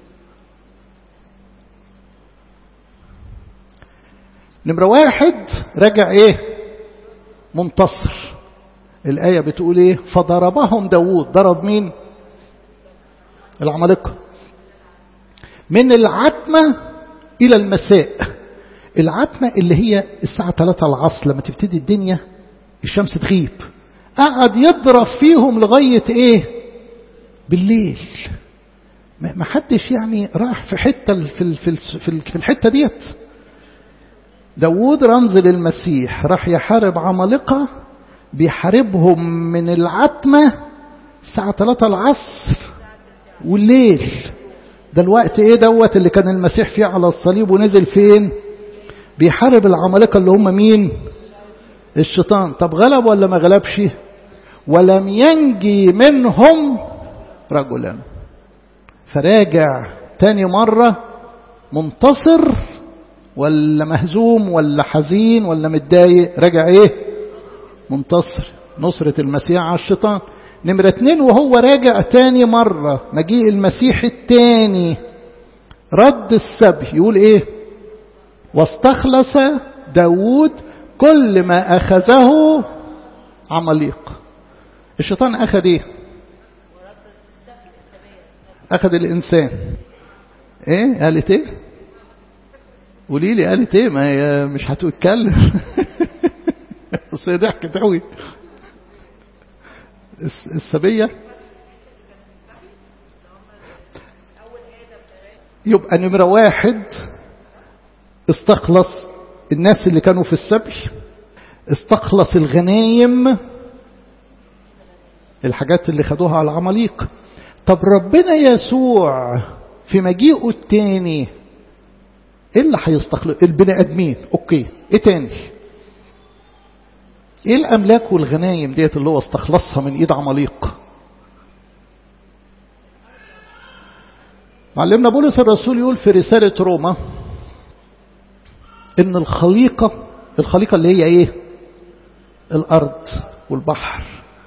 نمرة 1 رجع ايه؟ منتصر. الآية بتقول ايه؟ فضربهم داود. ضرب مين؟ العمالقة. من العتمة إلى المساء. العتمة اللي هي الساعة 3 العصر، لما تبتدي الدنيا الشمس تغيب، قعد يضرب فيهم لغاية ايه؟ بالليل. ما حدش يعني راح في حتة في الحتة ديت. داود رمز للمسيح، راح يحارب عمالقة، بيحاربهم من العتمة الساعة 3 العصر والليل. ده الوقت ايه دوت اللي كان المسيح فيه على الصليب ونزل فين؟ بيحارب العمالقة اللي هم مين؟ الشيطان. طب غلب ولا ما غلبش؟ ولم ينجي منهم رجلا. فراجع تاني مرة منتصر ولا مهزوم ولا حزين ولا متضايق؟ راجع ايه؟ منتصر. نصرة المسيح على الشيطان. نمرة 2 وهو راجع تاني مرة مجيء المسيح التاني رد السبي. يقول ايه؟ واستخلص داود كل ما أخذه عماليق. الشيطان أخذ ايه؟ أخذ الإنسان. ايه؟ قالت ايه؟ قولي لي قالت ايه؟ ما هي مش هتتكلم. بس هي ضحكت قوي. السبية. يبقى نمرة 1 استخلص الناس اللي كانوا في السبي، استخلص الغنايم، الحاجات اللي خدوها على العماليق. طب ربنا يسوع في مجيئه التاني ايه اللي هيستخلص؟ البني ادمين. اوكي، ايه تاني؟ ايه الاملاك والغنايم ديت اللي هو استخلصها من ايد عماليق؟ معلمنا بولس الرسول يقول في رسالة روما ان الخليقة اللي هي ايه؟ الارض والبحر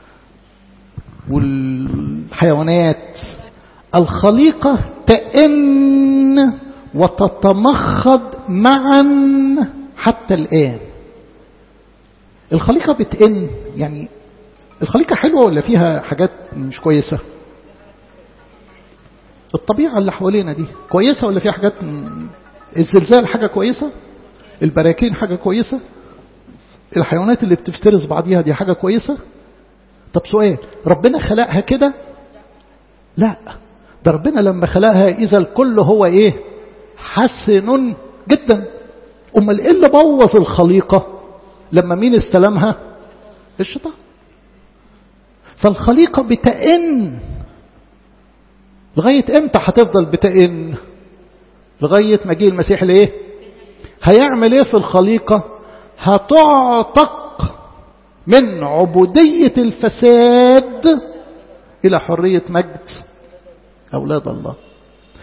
والحيوانات، الخليقة تئن وتتمخض معا حتى الآن. الخليقة بتئن، يعني الخليقة حلوة ولا فيها حاجات مش كويسة؟ الطبيعة اللي حوالينا دي كويسة ولا فيها حاجات؟ الزلزال حاجة كويسة؟ البراكين حاجة كويسة؟ الحيوانات اللي بتفترس بعضيها دي حاجة كويسة؟ طب سؤال، ربنا خلقها كده؟ لا، ده ربنا لما خلقها إذا الكل هو إيه؟ حسن جدا. أمال إيه اللي بوظ الخليقة لما مين استلمها؟ الشيطان. فالخليقة بتئن. لغاية امتى هتفضل بتئن؟ لغاية ما جه المسيح ليه؟ هيعمل ايه في الخليقة؟ هتعتق من عبودية الفساد إلى حرية مجد أولاد الله.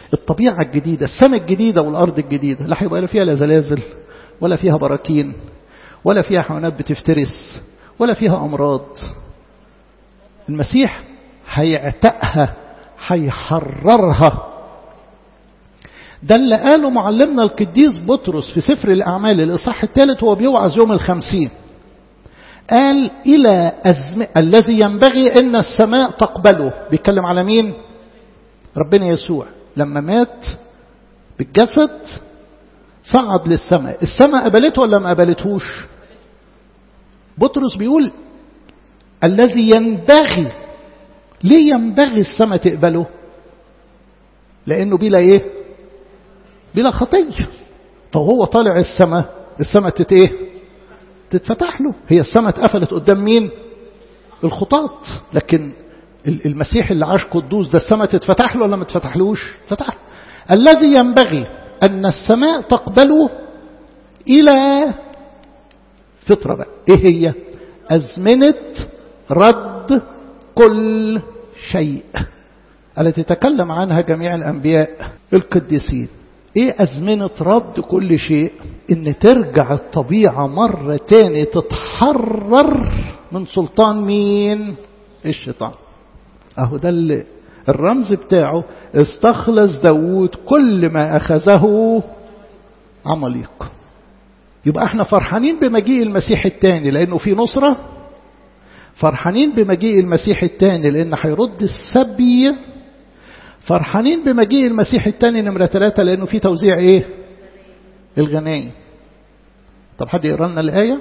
الطبيعة الجديدة، السماء الجديدة والأرض الجديدة، لا هيبقى فيها لا زلازل ولا فيها براكين ولا فيها حيوانات بتفترس ولا فيها أمراض. المسيح هيعتقها، هيحررها. ده اللي قاله معلمنا القديس بطرس في سفر الأعمال الإصحاح 3 وهو بيوعظ يوم 50. قال إلى الذي ينبغي أن السماء تقبله. بيتكلم على مين؟ ربنا يسوع لما مات بالجسد صعد للسماء. السماء قبلته ولا ما قبلتهوش؟ بطرس بيقول الذي ينبغي. ليه ينبغي السماء تقبله؟ لأنه بلا إيه؟ بلا خطية. فهو طالع السماء تتفتح له. هي السماء اتقفلت قدام مين؟ الخطاة. لكن المسيح اللي عاش قدوس ده السماء تتفتح له ولا ما تتفتحلوش؟ فتح له. الذي ينبغي أن السماء تقبله إلى فترة بقى. إيه هي؟ أزمنة رد كل شيء التي تكلم عنها جميع الأنبياء القديسين. إيه أزمنة رد كل شيء؟ إن ترجع الطبيعة مرة تاني تتحرر من سلطان مين؟ الشيطان. أهو ده اللي الرمز بتاعه استخلص داود كل ما أخذه عماليق. يبقى احنا فرحانين بمجيء المسيح الثاني لأنه في نصرة، فرحانين بمجيء المسيح الثاني لأن هيرد السبي، فرحانين بمجيء المسيح الثاني نمرة 3 لأنه في توزيع ايه؟ الغنائم. طب حد يقرأ لنا الآية؟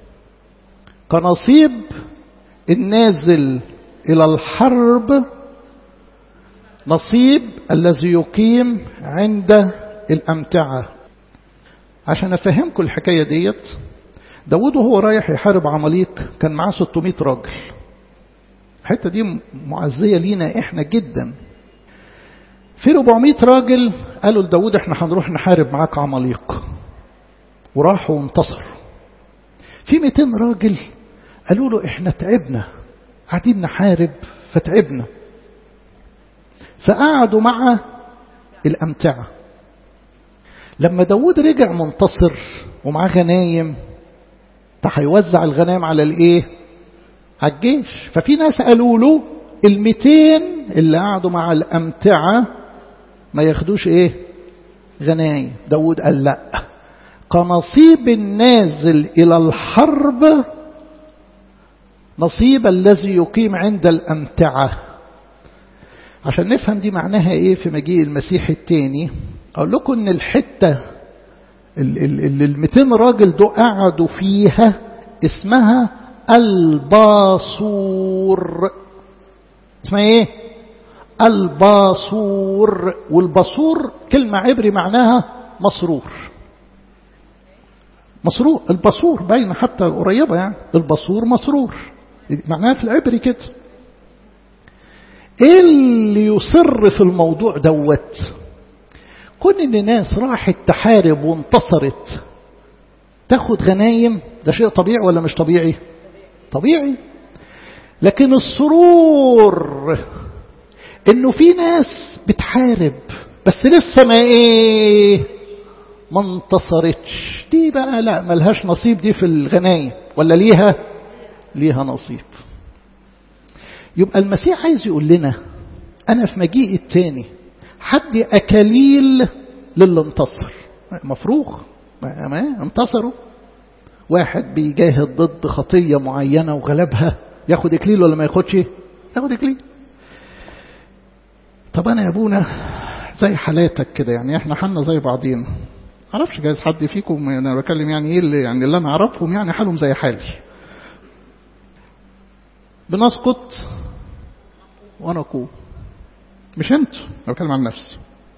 كنصيب النازل إلى الحرب نصيب الذي يقيم عند الأمتعة. عشان أفهمكم الحكاية ديت، داود وهو رايح يحارب عماليق كان معاه 600 راجل. الحتة دي معزية لينا احنا جدا. في 400 راجل قالوا لداود احنا هنروح نحارب معاك عماليق، وراحوا وانتصروا. في 200 راجل قالوا له احنا تعبنا قاعدين نحارب فتعبنا، فقعدوا مع الأمتعة. لما داود رجع منتصر ومعاه غنايم فهيوزع الغنايم على الايه؟ على الجيش. ففي ناس قالوا له 200 اللي قعدوا مع الأمتعة ما ياخدوش ايه؟ غنايم. داود قال لا، كنصيب النازل إلى الحرب نصيب الذي يقيم عند الأمتعة. عشان نفهم دي معناها ايه في مجيء المسيح الثاني، اقول لكم ان الحتة اللي 200 راجل دول قعدوا فيها اسمها الباصور. اسمها ايه؟ الباصور. والباصور كلمة عبري معناها مسرور. مسرور. الباصور باينة حتى قريبة يعني. الباصور مسرور معناها في العبري كده. ايه اللي يصر في الموضوع دوت؟ كون ان ناس راحت تحارب وانتصرت تاخد غنايم، ده شيء طبيعي ولا مش طبيعي؟ طبيعي. لكن السرور انه في ناس بتحارب بس لسه ما انتصرتش، دي بقى لا ملهاش نصيب دي في الغنايم، ولا ليها نصيب. يبقى المسيح عايز يقول لنا أنا في مجيء التاني حد أكاليل للي انتصر. مفروغ ما انتصروا. واحد بيجاهد ضد خطية معينة وغلبها ياخد إكليل ولا ما ياخدش؟ ياخد إكليل. طب أنا يا أبونا زي حالاتك كده، يعني احنا حالنا زي بعضين. معرفش جايز حد فيكم انا بكلم يعني ايه اللي انا اعرفهم يعني حالهم زي حالي. بنسقط ونقوم. مش انتوا، انا بتكلم عن نفسي.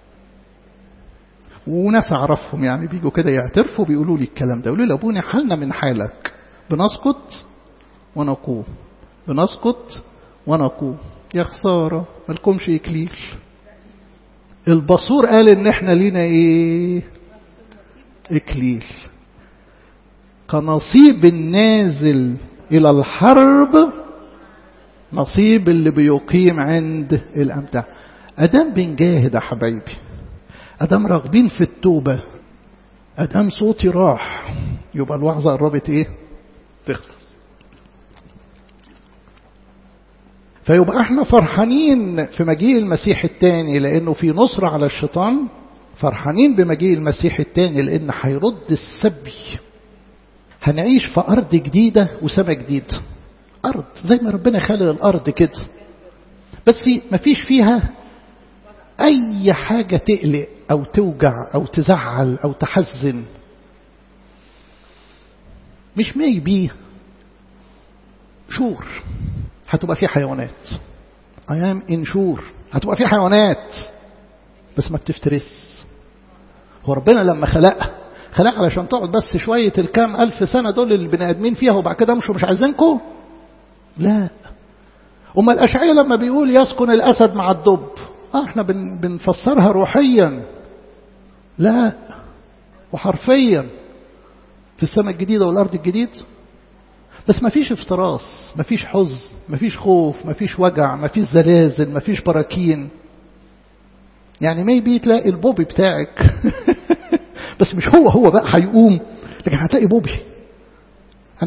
وناس اعرفهم يعني بيجوا كده يعترفوا بيقولوا لي الكلام ده، يقولوا لي ابونا حالنا من حالك، بنسقط ونقوم بنسقط ونقوم. يا خساره مالكمش اكليل. البصور قال ان احنا لينا ايه؟ اكليل. كنصيب النازل الى الحرب نصيب اللي بيقيم عند الأمتعة. أدام بنجاهد يا حبايبي أدام راغبين في التوبة، أدام صوتي راح، يبقى الوعظة قربت إيه؟ تخلص. فيبقى احنا فرحانين في مجيء المسيح الثاني لأنه في نصرة على الشيطان، فرحانين بمجيء المسيح الثاني لأن هيرد السبي. هنعيش في أرض جديدة وسماء جديدة، أرض زي ما ربنا خلق الأرض كده، بس مفيش فيها أي حاجة تقلق أو توجع أو تزعل أو تحزن. مش ميبي شور هتبقى فيه حيوانات، أيام إنشور هتبقى فيه حيوانات بس ما بتفترس. هو ربنا لما خلق علشان تقعد بس شوية الكام ألف سنة دول اللي بني آدمين فيها وبعد كده مشوا مش عايزينكم؟ لا. أما الأشعياء لما بيقول يسكن الأسد مع الدب، احنا بنفسرها روحيا، لا وحرفيا في السماء الجديدة والأرض الجديد. بس ما فيش افتراس، ما فيش حزن، ما فيش خوف، ما فيش وجع، ما فيش زلازل، ما فيش براكين. يعني ميبي تلاقي البوبي بتاعك بس مش هو بقى هيقوم، لكن هتلاقي بوبي. أنا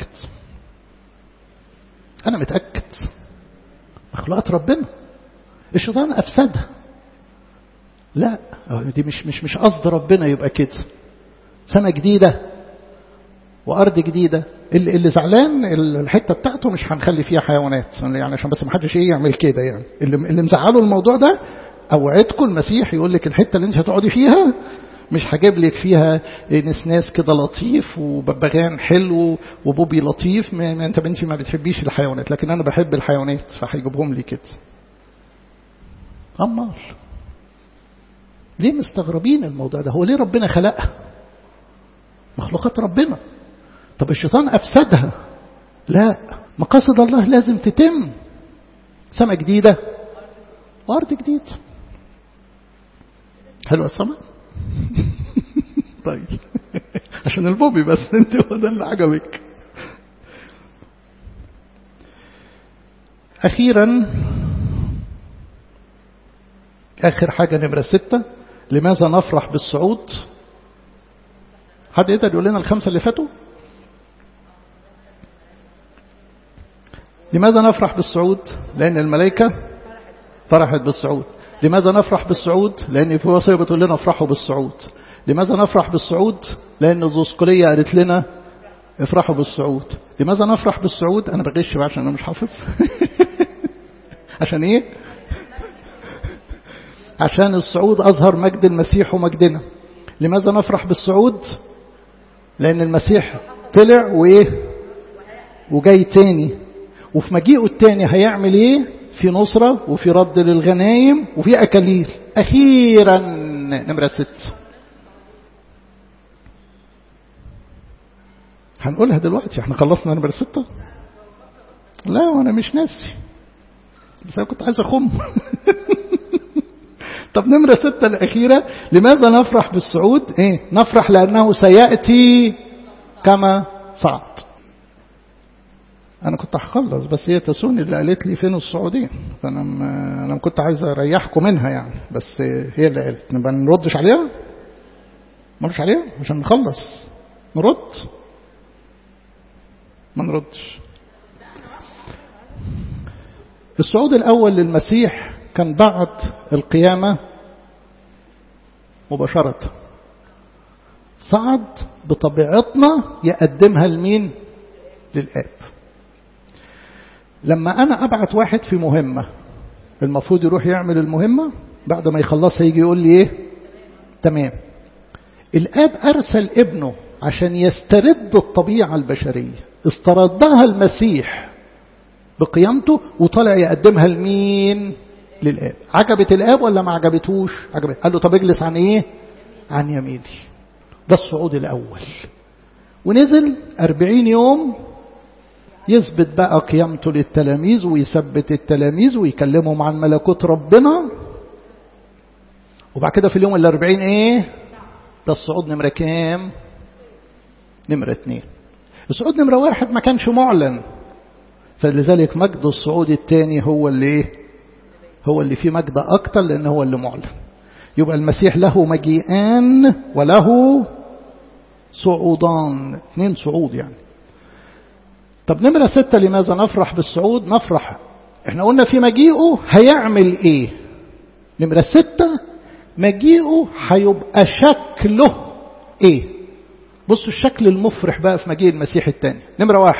متأكد مخلوقات ربنا الشيطان أفسدها. لا، دي مش قصد ربنا يبقى كده. سماء جديدة وأرض جديدة. اللي زعلان الحتة بتاعته مش هنخلي فيها حيوانات، يعني عشان بس محدش يعمل كده. يعني اللي مزعله الموضوع ده، أوعدكم المسيح يقول لك الحتة اللي انت هتقعدي فيها مش هجيب لك فيها نسناس كده لطيف وببغان حلو وبوبي لطيف. ما انت بنتي ما بتحبيش الحيوانات، لكن انا بحب الحيوانات فهيجيبهم لي كده. أمال ليه مستغربين الموضوع ده؟ هو ليه ربنا خلقها؟ مخلوقات ربنا. طب الشيطان أفسدها؟ لا، مقاصد الله لازم تتم. سماء جديدة وأرض جديد. حلوة السماء؟ طيب عشان البوبي بس انت هو ده اللي عجبك. أخيرا آخر حاجة نمرة 6، لماذا نفرح بالصعود؟ حد يقدر يقول لنا الخمسة اللي فاتوا؟ لماذا نفرح بالصعود؟ لأن الملائكة فرحت بالصعود. لماذا نفرح بالصعود؟ لأن في وصية بتقول لنا افرحوا بالصعود. لماذا نفرح بالصعود؟ لأن الدسقلية قالت لنا افرحوا بالصعود. لماذا نفرح بالصعود؟ أنا بغش بقى عشان أنا مش حافظ عشان إيه؟ عشان الصعود أظهر مجد المسيح ومجدنا. لماذا نفرح بالصعود؟ لأن المسيح طلع وإيه؟ وجاي تاني، وفي مجيئه التاني هيعمل إيه؟ في نصرة وفي رد للغنايم وفي أكاليل. أخيرا نمرة 6 هنقولها دلوقتي. احنا خلصنا نمرة 6. لا وانا مش ناسي، بس انا كنت عايز اخم طب نمرة 6 الأخيرة، لماذا نفرح بالصعود؟ ايه؟ نفرح لأنه سيأتي كما صعد. أنا كنت هخلص بس هي تسوني اللي قالت لي فين الصعودين، فأنا كنت عايز أريحكم منها يعني، بس هي اللي قالت. نبقى نردش عليها؟ نردش عليها عشان نخلص. نرد؟ ما نردش. الصعود الأول للمسيح كان بعد القيامة مباشرة. صعد بطبيعتنا يقدمها لمين؟ للآب. لما أنا أبعت واحد في مهمة المفروض يروح يعمل المهمة، بعد ما يخلصها يجي يقول لي إيه؟ تمام. الآب أرسل ابنه عشان يسترد الطبيعة البشرية، استردها المسيح بقيامته وطلع يقدمها لمين؟ للآب. عجبت الآب ولا ما عجبتوش؟ عجبت. قال له طب اجلس عن إيه؟ عن يميني. ده الصعود الأول. ونزل 40 يوم يثبت بقى قيامته للتلاميذ ويثبت التلاميذ ويكلمهم عن ملكوت ربنا. وبعد كده في اليوم 40 ايه؟ ده الصعود نمرة كام؟ نمرة 2. الصعود نمرة 1 ما كانش معلن، فلذلك مجد الصعود الثاني هو اللي ايه؟ هو اللي فيه مجد اكتر لان هو اللي معلن. يبقى المسيح له مجيئان وله صعودان، 2 صعود يعني. طب نمرة 6 لماذا نفرح بالصعود؟ نفرح احنا قلنا في مجيئه هيعمل ايه. نمرة 6 مجيئه هيبقى شكله ايه. بصوا الشكل المفرح بقى في مجيء المسيح الثاني. نمرة 1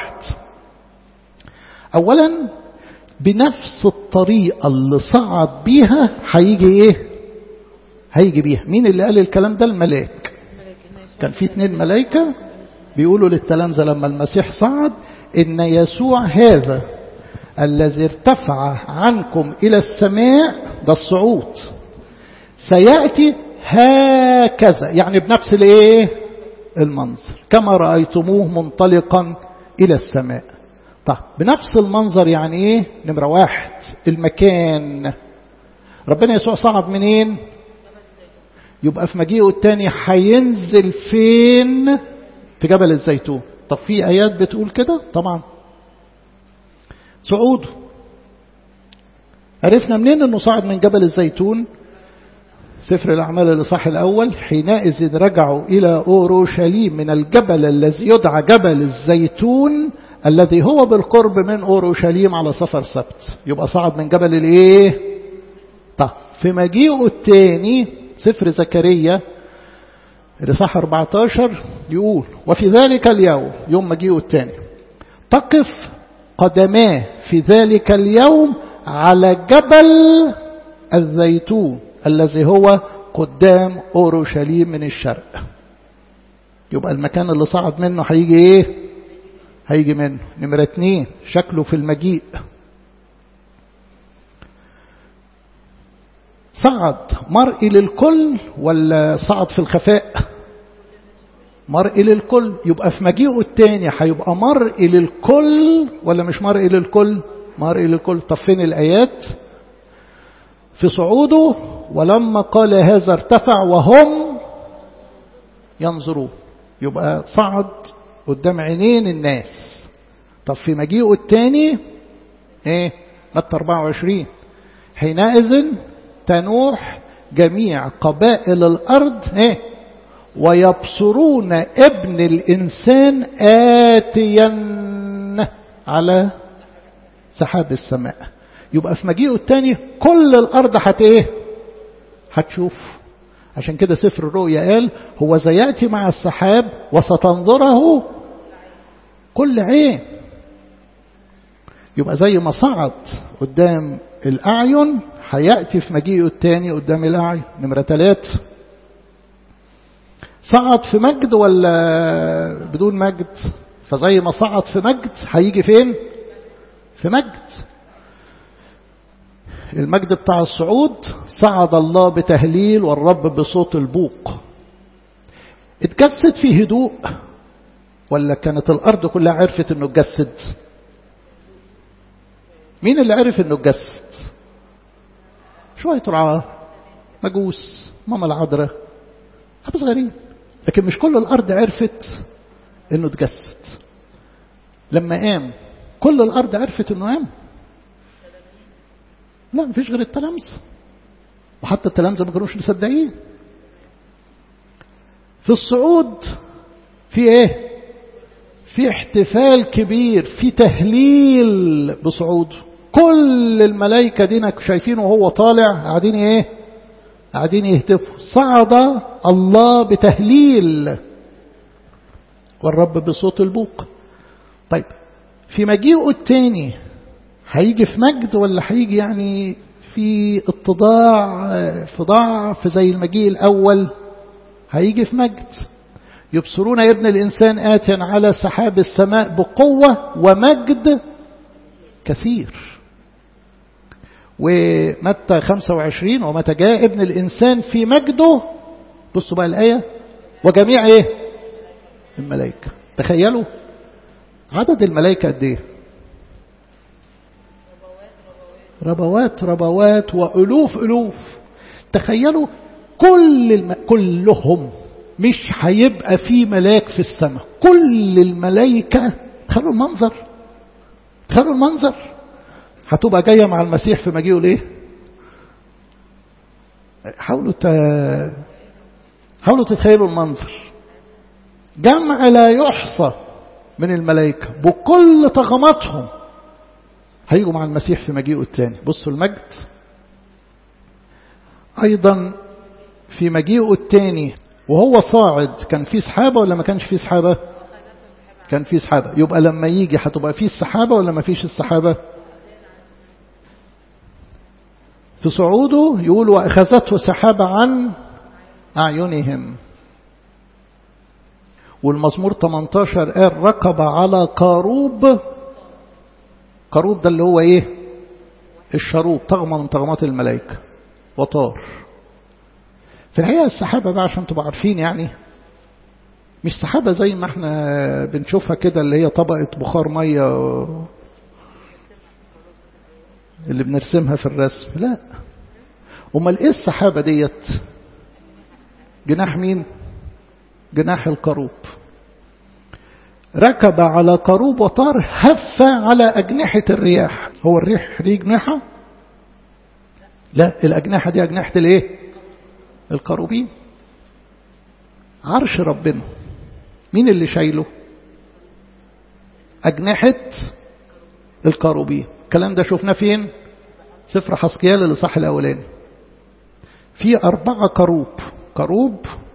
اولا بنفس الطريقة اللي صعد بيها هيجي ايه؟ هيجي بيها. مين اللي قال الكلام ده؟ الملاك. كان في 2 ملائكة بيقولوا للتلامذة لما المسيح صعد إن يسوع هذا الذي ارتفع عنكم إلى السماء، ده الصعود، سيأتي هكذا، يعني بنفس الايه؟ المنظر، كما رأيتموه منطلقا إلى السماء. طيب بنفس المنظر يعني ايه؟ نمرة 1 المكان. ربنا يسوع صعد منين؟ يبقى في مجيئه الثاني هينزل فين؟ في جبل الزيتون. طب في آيات بتقول كده؟ طبعا. صعوده عرفنا منين انه صعد من جبل الزيتون؟ سفر الأعمال الإصحاح الأول، حينئذ رجعوا إلى أورشليم من الجبل الذي يدعى جبل الزيتون الذي هو بالقرب من أورشليم على سفر سبت. يبقى صعد من جبل الايه؟ طب في مجيئه الثاني سفر زكريا الإصحاح 14 يقول وفي ذلك اليوم، يوم مجيئه الثاني، تقف قدماه في ذلك اليوم على جبل الزيتون الذي هو قدام أورشليم من الشرق. يبقى المكان اللي صعد منه هيجي ايه؟ هيجي منه. نمرة 2 شكله في المجيء. صعد مرئي للكل ولا صعد في الخفاء؟ مرئي للكل. يبقى في مجيئه الثاني هيبقى مرئي للكل ولا مش مرئي للكل؟ مرئي للكل. طب فين الآيات؟ في صعوده ولما قال هذا ارتفع وهم ينظرون. يبقى صعد قدام عينين الناس. طب في مجيئه الثاني ايه؟ متى 24 حينئذ تنوح جميع قبائل الأرض ايه؟ ويبصرون ابن الإنسان آتيا على سحاب السماء. يبقى في مجيئه الثاني كل الأرض ايه؟ هتشوف. عشان كده سفر الرؤيا قال هو سيأتي مع السحاب وستنظره كل عين. يبقى زي ما صعد قدام الأعين هيأتي في مجيئه الثاني قدام الأعين. نمرة 3 صعد في مجد ولا بدون مجد؟ فزي ما صعد في مجد هيجي فين؟ في مجد. المجد بتاع الصعود صعد الله بتهليل والرب بصوت البوق. اتجسد في هدوء ولا كانت الأرض كلها عرفت انه اتجسد؟ مين اللي عرف انه اتجسد؟ شوية رعاة، مجوس، ماما العذراء، أبو صغيرين، لكن مش كل الأرض عرفت انه اتجسد. لما قام كل الأرض عرفت انه قام؟ لا، مفيش غير التلامذة، وحتى التلامذة ما كانوش مصدقين. في الصعود في ايه؟ في احتفال كبير، في تهليل بصعوده. كل الملائكة دينا شايفينه وهو طالع قاعدين ايه؟ قاعدين يهتفوا صعد الله بتهليل والرب بصوت البوق. طيب في مجيئه الثاني هيجي في مجد ولا هيجي يعني في اتضاع، في ضعف زي المجيء الأول؟ هيجي في مجد. يبصرون يا ابن الإنسان آتيا على سحاب السماء بقوة ومجد كثير. ومتى 25 ومتى جاء ابن الإنسان في مجده، بصوا بقى الآية، وجميع ايه؟ الملائكة. تخيلوا عدد الملائكة قد ايه؟ ربوات وألوف ألوف. تخيلوا كلهم، مش هيبقى في ملاك في السماء، كل الملائكة. تخيلوا المنظر، تخيلوا المنظر. هتبقى جاية مع المسيح في مجيئه ليه؟ حاولوا تتخيلوا المنظر. جمع لا يحصى من الملائكة بكل طغماتهم هيجوا مع المسيح في مجيئه الثاني. بصوا المجد. أيضا في مجيئه الثاني وهو صاعد كان في سحابة ولا ما كانش في سحابة؟ كان في سحابة. يبقى لما يجي هتبقى في السحابة ولا ما فيش السحابة؟ في صعوده يقول وأخذته سحابة عن أعينهم. والمزمور 18 قال ركب على كروب. كروب ده اللي هو ايه؟ الشروب، طغمة من طغمات الملائكة وطار. في الحقيقة السحابة بقى عشان تبقوا عارفين يعني مش سحابة زي ما احنا بنشوفها كده اللي هي طبقة بخار مية اللي بنرسمها في الرسم. لا، امال ايه السحابة ديت؟ جناح مين؟ جناح الكروب. ركب على كروب وطار هف على أجنحة الرياح. هو الريح دي جناحة؟ لا، الأجنحة دي أجنحة الايه؟ الكروبين. عرش ربنا مين اللي شايله؟ أجنحة الكروبين. الكلام ده شفناه فين؟ سفر حسقيال الإصحاح الأولاني. في 4 كروب. كروب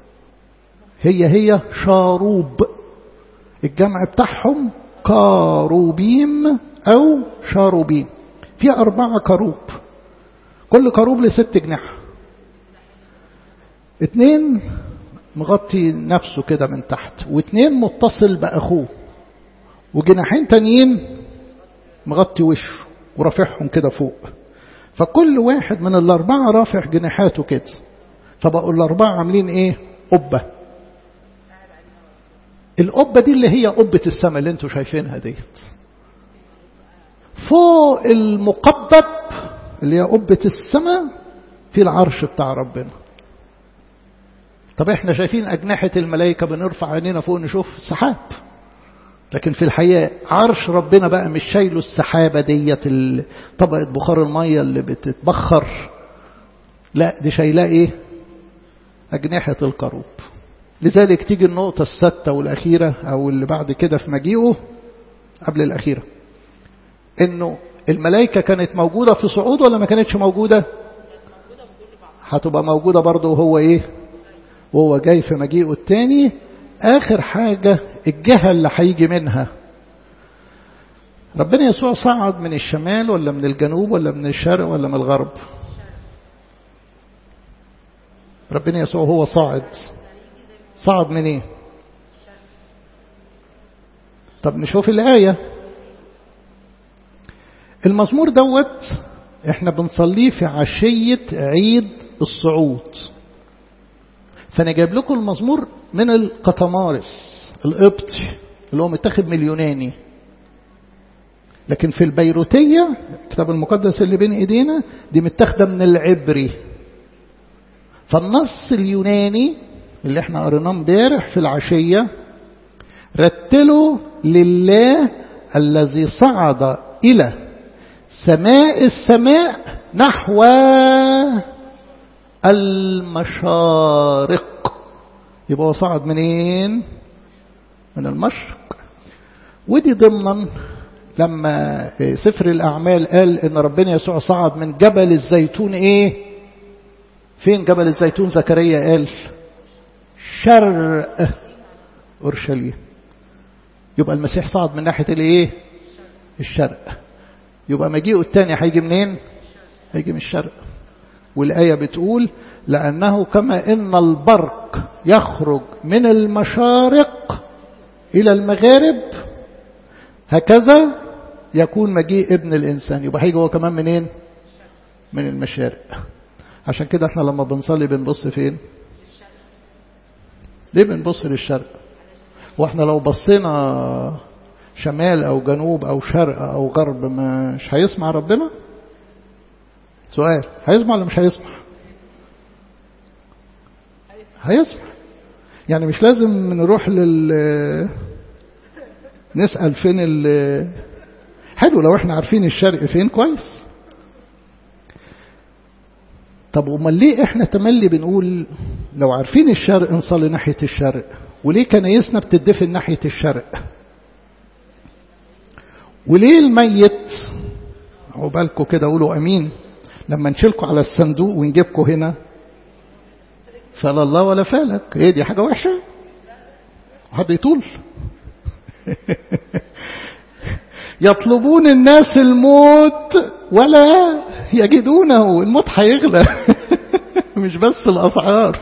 هي شاروب، الجمع بتاعهم كاروبيم أو شاروبيم. في 4 كروب، كل كروب ل6 جناح. 2 مغطي نفسه كده من تحت، و2 متصل بأخوه، وجناحين تانيين مغطي وشه ورافعهم كده فوق. فكل واحد من ال4 رافع جناحاته كده، فبقوا ال4 عاملين ايه؟ قبة. القبة دي اللي هي قبة السماء اللي انتوا شايفينها ديت. فوق المقبب اللي هي قبة السماء في العرش بتاع ربنا. طب احنا شايفين أجنحة الملائكة بنرفع عينينا فوق نشوف السحاب، لكن في الحقيقة عرش ربنا بقى مش شايله السحابة ديت طبقة بخار المية اللي بتتبخر، لا دي شايلاه ايه؟ أجنحة الكروب. لذلك تيجي النقطة السادسة والأخيرة أو اللي بعد كده في مجيئه قبل الأخيرة، إنه الملائكة كانت موجودة في صعود ولا ما كانتش موجودة؟ هتبقى موجودة برضه وهو إيه؟ وهو جاي في مجيئه الثاني. آخر حاجة الجهة اللي هيجي منها. ربنا يسوع صعد من الشمال ولا من الجنوب ولا من الشرق ولا من الغرب؟ ربنا يسوع هو صعد من ايه؟ طب نشوف الآية. المزمور دوت احنا بنصليه في عشية عيد الصعود، فانا جايب لكم المزمور من القطمارس القبطي اللي هو متاخد من اليوناني، لكن في البيروتية الكتاب المقدس اللي بين ايدينا دي متاخده من العبري. فالنص اليوناني اللي احنا قريناه امبارح في العشية رتلوا لله الذي صعد إلى سماء السماء نحو المشارق. يبقى هو صعد منين؟ من المشرق. ودي ضمنا لما سفر الأعمال قال إن ربنا يسوع صعد من جبل الزيتون. إيه؟ فين جبل الزيتون؟ زكريا قال شرق أورشليم. يبقى المسيح صعد من ناحية الايه؟ الشرق. يبقى مجيئه الثاني هيجي منين؟ هيجي من الشرق. والآية بتقول لأنه كما إن البرق يخرج من المشارق إلى المغارب هكذا يكون مجيء ابن الإنسان. يبقى هيجي هو كمان منين؟ من المشارق. عشان كده احنا لما بنصلي بنبص فين؟ ليه بنبص للشرق؟ واحنا لو بصينا شمال او جنوب او شرق او غرب مش هيسمع ربنا؟ سؤال، هيسمع ولا مش هيسمع؟ هيسمع. يعني مش لازم نروح نسأل فين حلو لو احنا عارفين الشرق فين كويس. طب وما ليه احنا تملي بنقول لو عارفين الشرق نصلي ناحية الشرق؟ وليه كنايسنا بتدفن ناحية الشرق؟ وليه الميت عقبالكم كده قولوا امين لما نشيلكم على الصندوق ونجيبكم هنا فلا الله ولا فالك؟ ايه دي حاجة وحشة؟ حد يطول؟ يطلبون الناس الموت ولا يجدونه. الموت هيغلى مش بس الأسعار.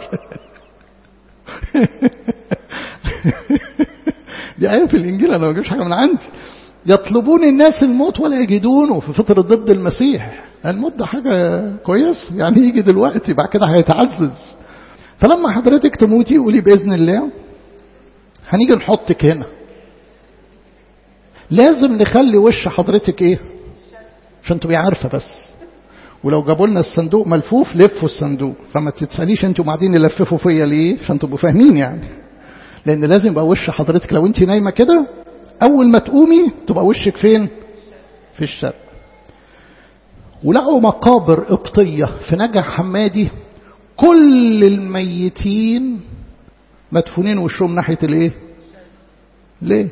دي آية في الإنجيل، أنا ما بجيبش حاجة من عندي. يطلبون الناس الموت ولا يجدونه في فترة ضد المسيح. الموت ده حاجة كويس يعني، يجي دلوقتي بعد كده هيتعزز. فلما حضرتك تموتي قولي بإذن الله هنيجي نحطك هنا، لازم نخلي وش حضرتك ايه عشان تبقي عارفة بس. ولو جابوا لنا الصندوق ملفوف لفوا الصندوق، فما تتساليش انتوا قاعدين يلففوا فيا ليه عشان تبقوا فاهمين يعني. لان لازم يبقى وش حضرتك لو انت نايمه كده اول ما تقومي تبقى وشك فين؟ في الشرق. ولقوا مقابر قبطيه في نجع حمادي كل الميتين مدفونين وشهم ناحيه الايه؟ ليه؟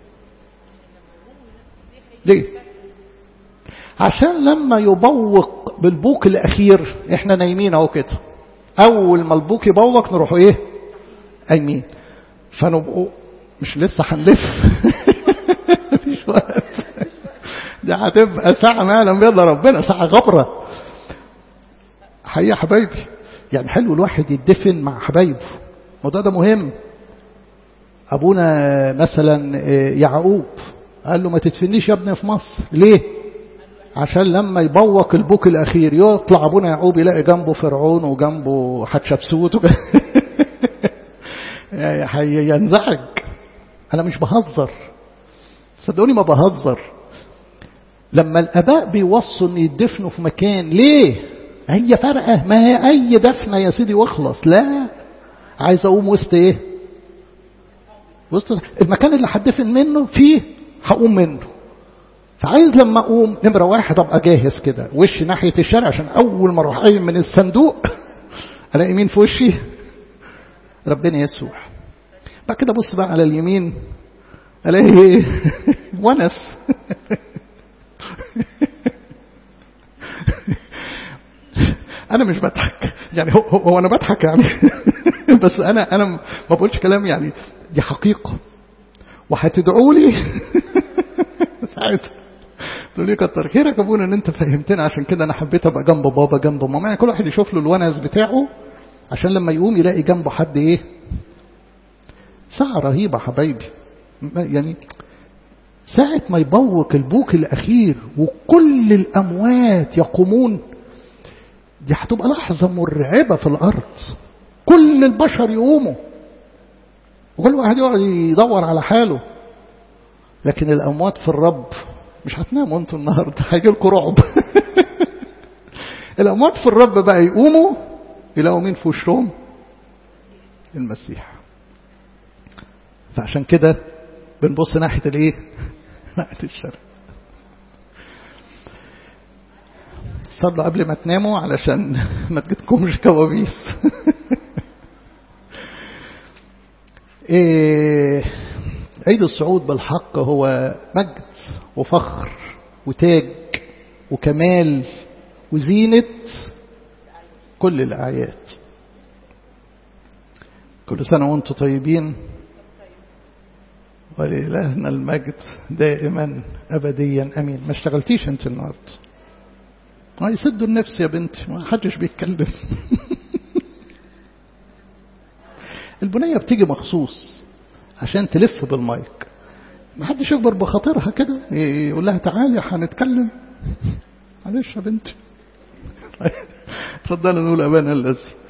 عشان لما يبوق بالبوق الاخير احنا نايمين اهو كده، اول ما البوق يبوق نروحوا ايه؟ قايمين. فنبقوا مش لسه هنلف مفيش وقت، دي هتبقى ساعه ما يعلم بيها ربنا، ساعه غبره حقيقة يا حبايبي. يعني حلو الواحد يدفن مع حبايبه، الموضوع ده مهم. ابونا مثلا يعقوب قال له ما تدفنيش يا ابني في مصر. ليه؟ عشان لما يبوق البوك الاخير يطلع ابونا يعقوب يلاقي جنبه فرعون وجنبه حتشبسوت ينزعج. انا مش بهزر، صدقوني ما بهزر. لما الاباء بيوصوا ان يدفنوا في مكان، ليه؟ هي فرقه؟ ما هي اي دفنه يا سيدي واخلص. لا، عايز اقوم وسط ايه؟ وسط المكان اللي هدفن منه فيه هقوم منه. فعايز لما اقوم نمره واحد ابقى جاهز كده، وشي ناحيه الشارع، عشان اول ما اروح قايم من الصندوق الاقي مين في وشي؟ ربنا يسوع. بعد كده بص بقى على اليمين الاقي ايه؟ ونس. انا مش بضحك يعني، هو انا بضحك يعني بس انا ما بقولش كلام يعني، دي حقيقه. وهتدعوا لي ساعتها تقول لي كتر خيرك ابونا ان انت فهمتنا، عشان كده انا حبيت ابقى جنب بابا جنب ماما. يعني كل واحد يشوف له الونس بتاعه عشان لما يقوم يلاقي جنبه حد ايه. ساعه رهيبه حبايبي، يعني ساعه ما يبوق البوك الاخير وكل الاموات يقومون، دي هتبقى لحظه مرعبه في الارض. كل البشر يقوموا وكل واحد يقعد يدور على حاله، لكن الاموات في الرب مش هتناموا انتوا النهارده، هيجي لكم رعب. الاموات في الرب بقى يقوموا يلاقوا مين في وشهم؟ المسيح. فعشان كده بنبص ناحيه الايه؟ ناحيه الشرق. صلوا قبل ما تناموا علشان ما تجيلكمش كوابيس. عيد الصعود بالحق هو مجد وفخر وتاج وكمال وزينة كل الأعياد. كل سنة وانتم طيبين، ولإلهنا المجد دائما أبديا أمين. ما اشتغلتيش انت النهارده؟ يسدوا النفس يا بنتي، ما حدش بيتكلم. البنية بتيجي مخصوص عشان تلف بالمايك، ما حدش يكبر بخاطرها كده يقول لها تعالي هنتكلم. معلش يا بنتي. اتفضلوا نقول أبانا الذي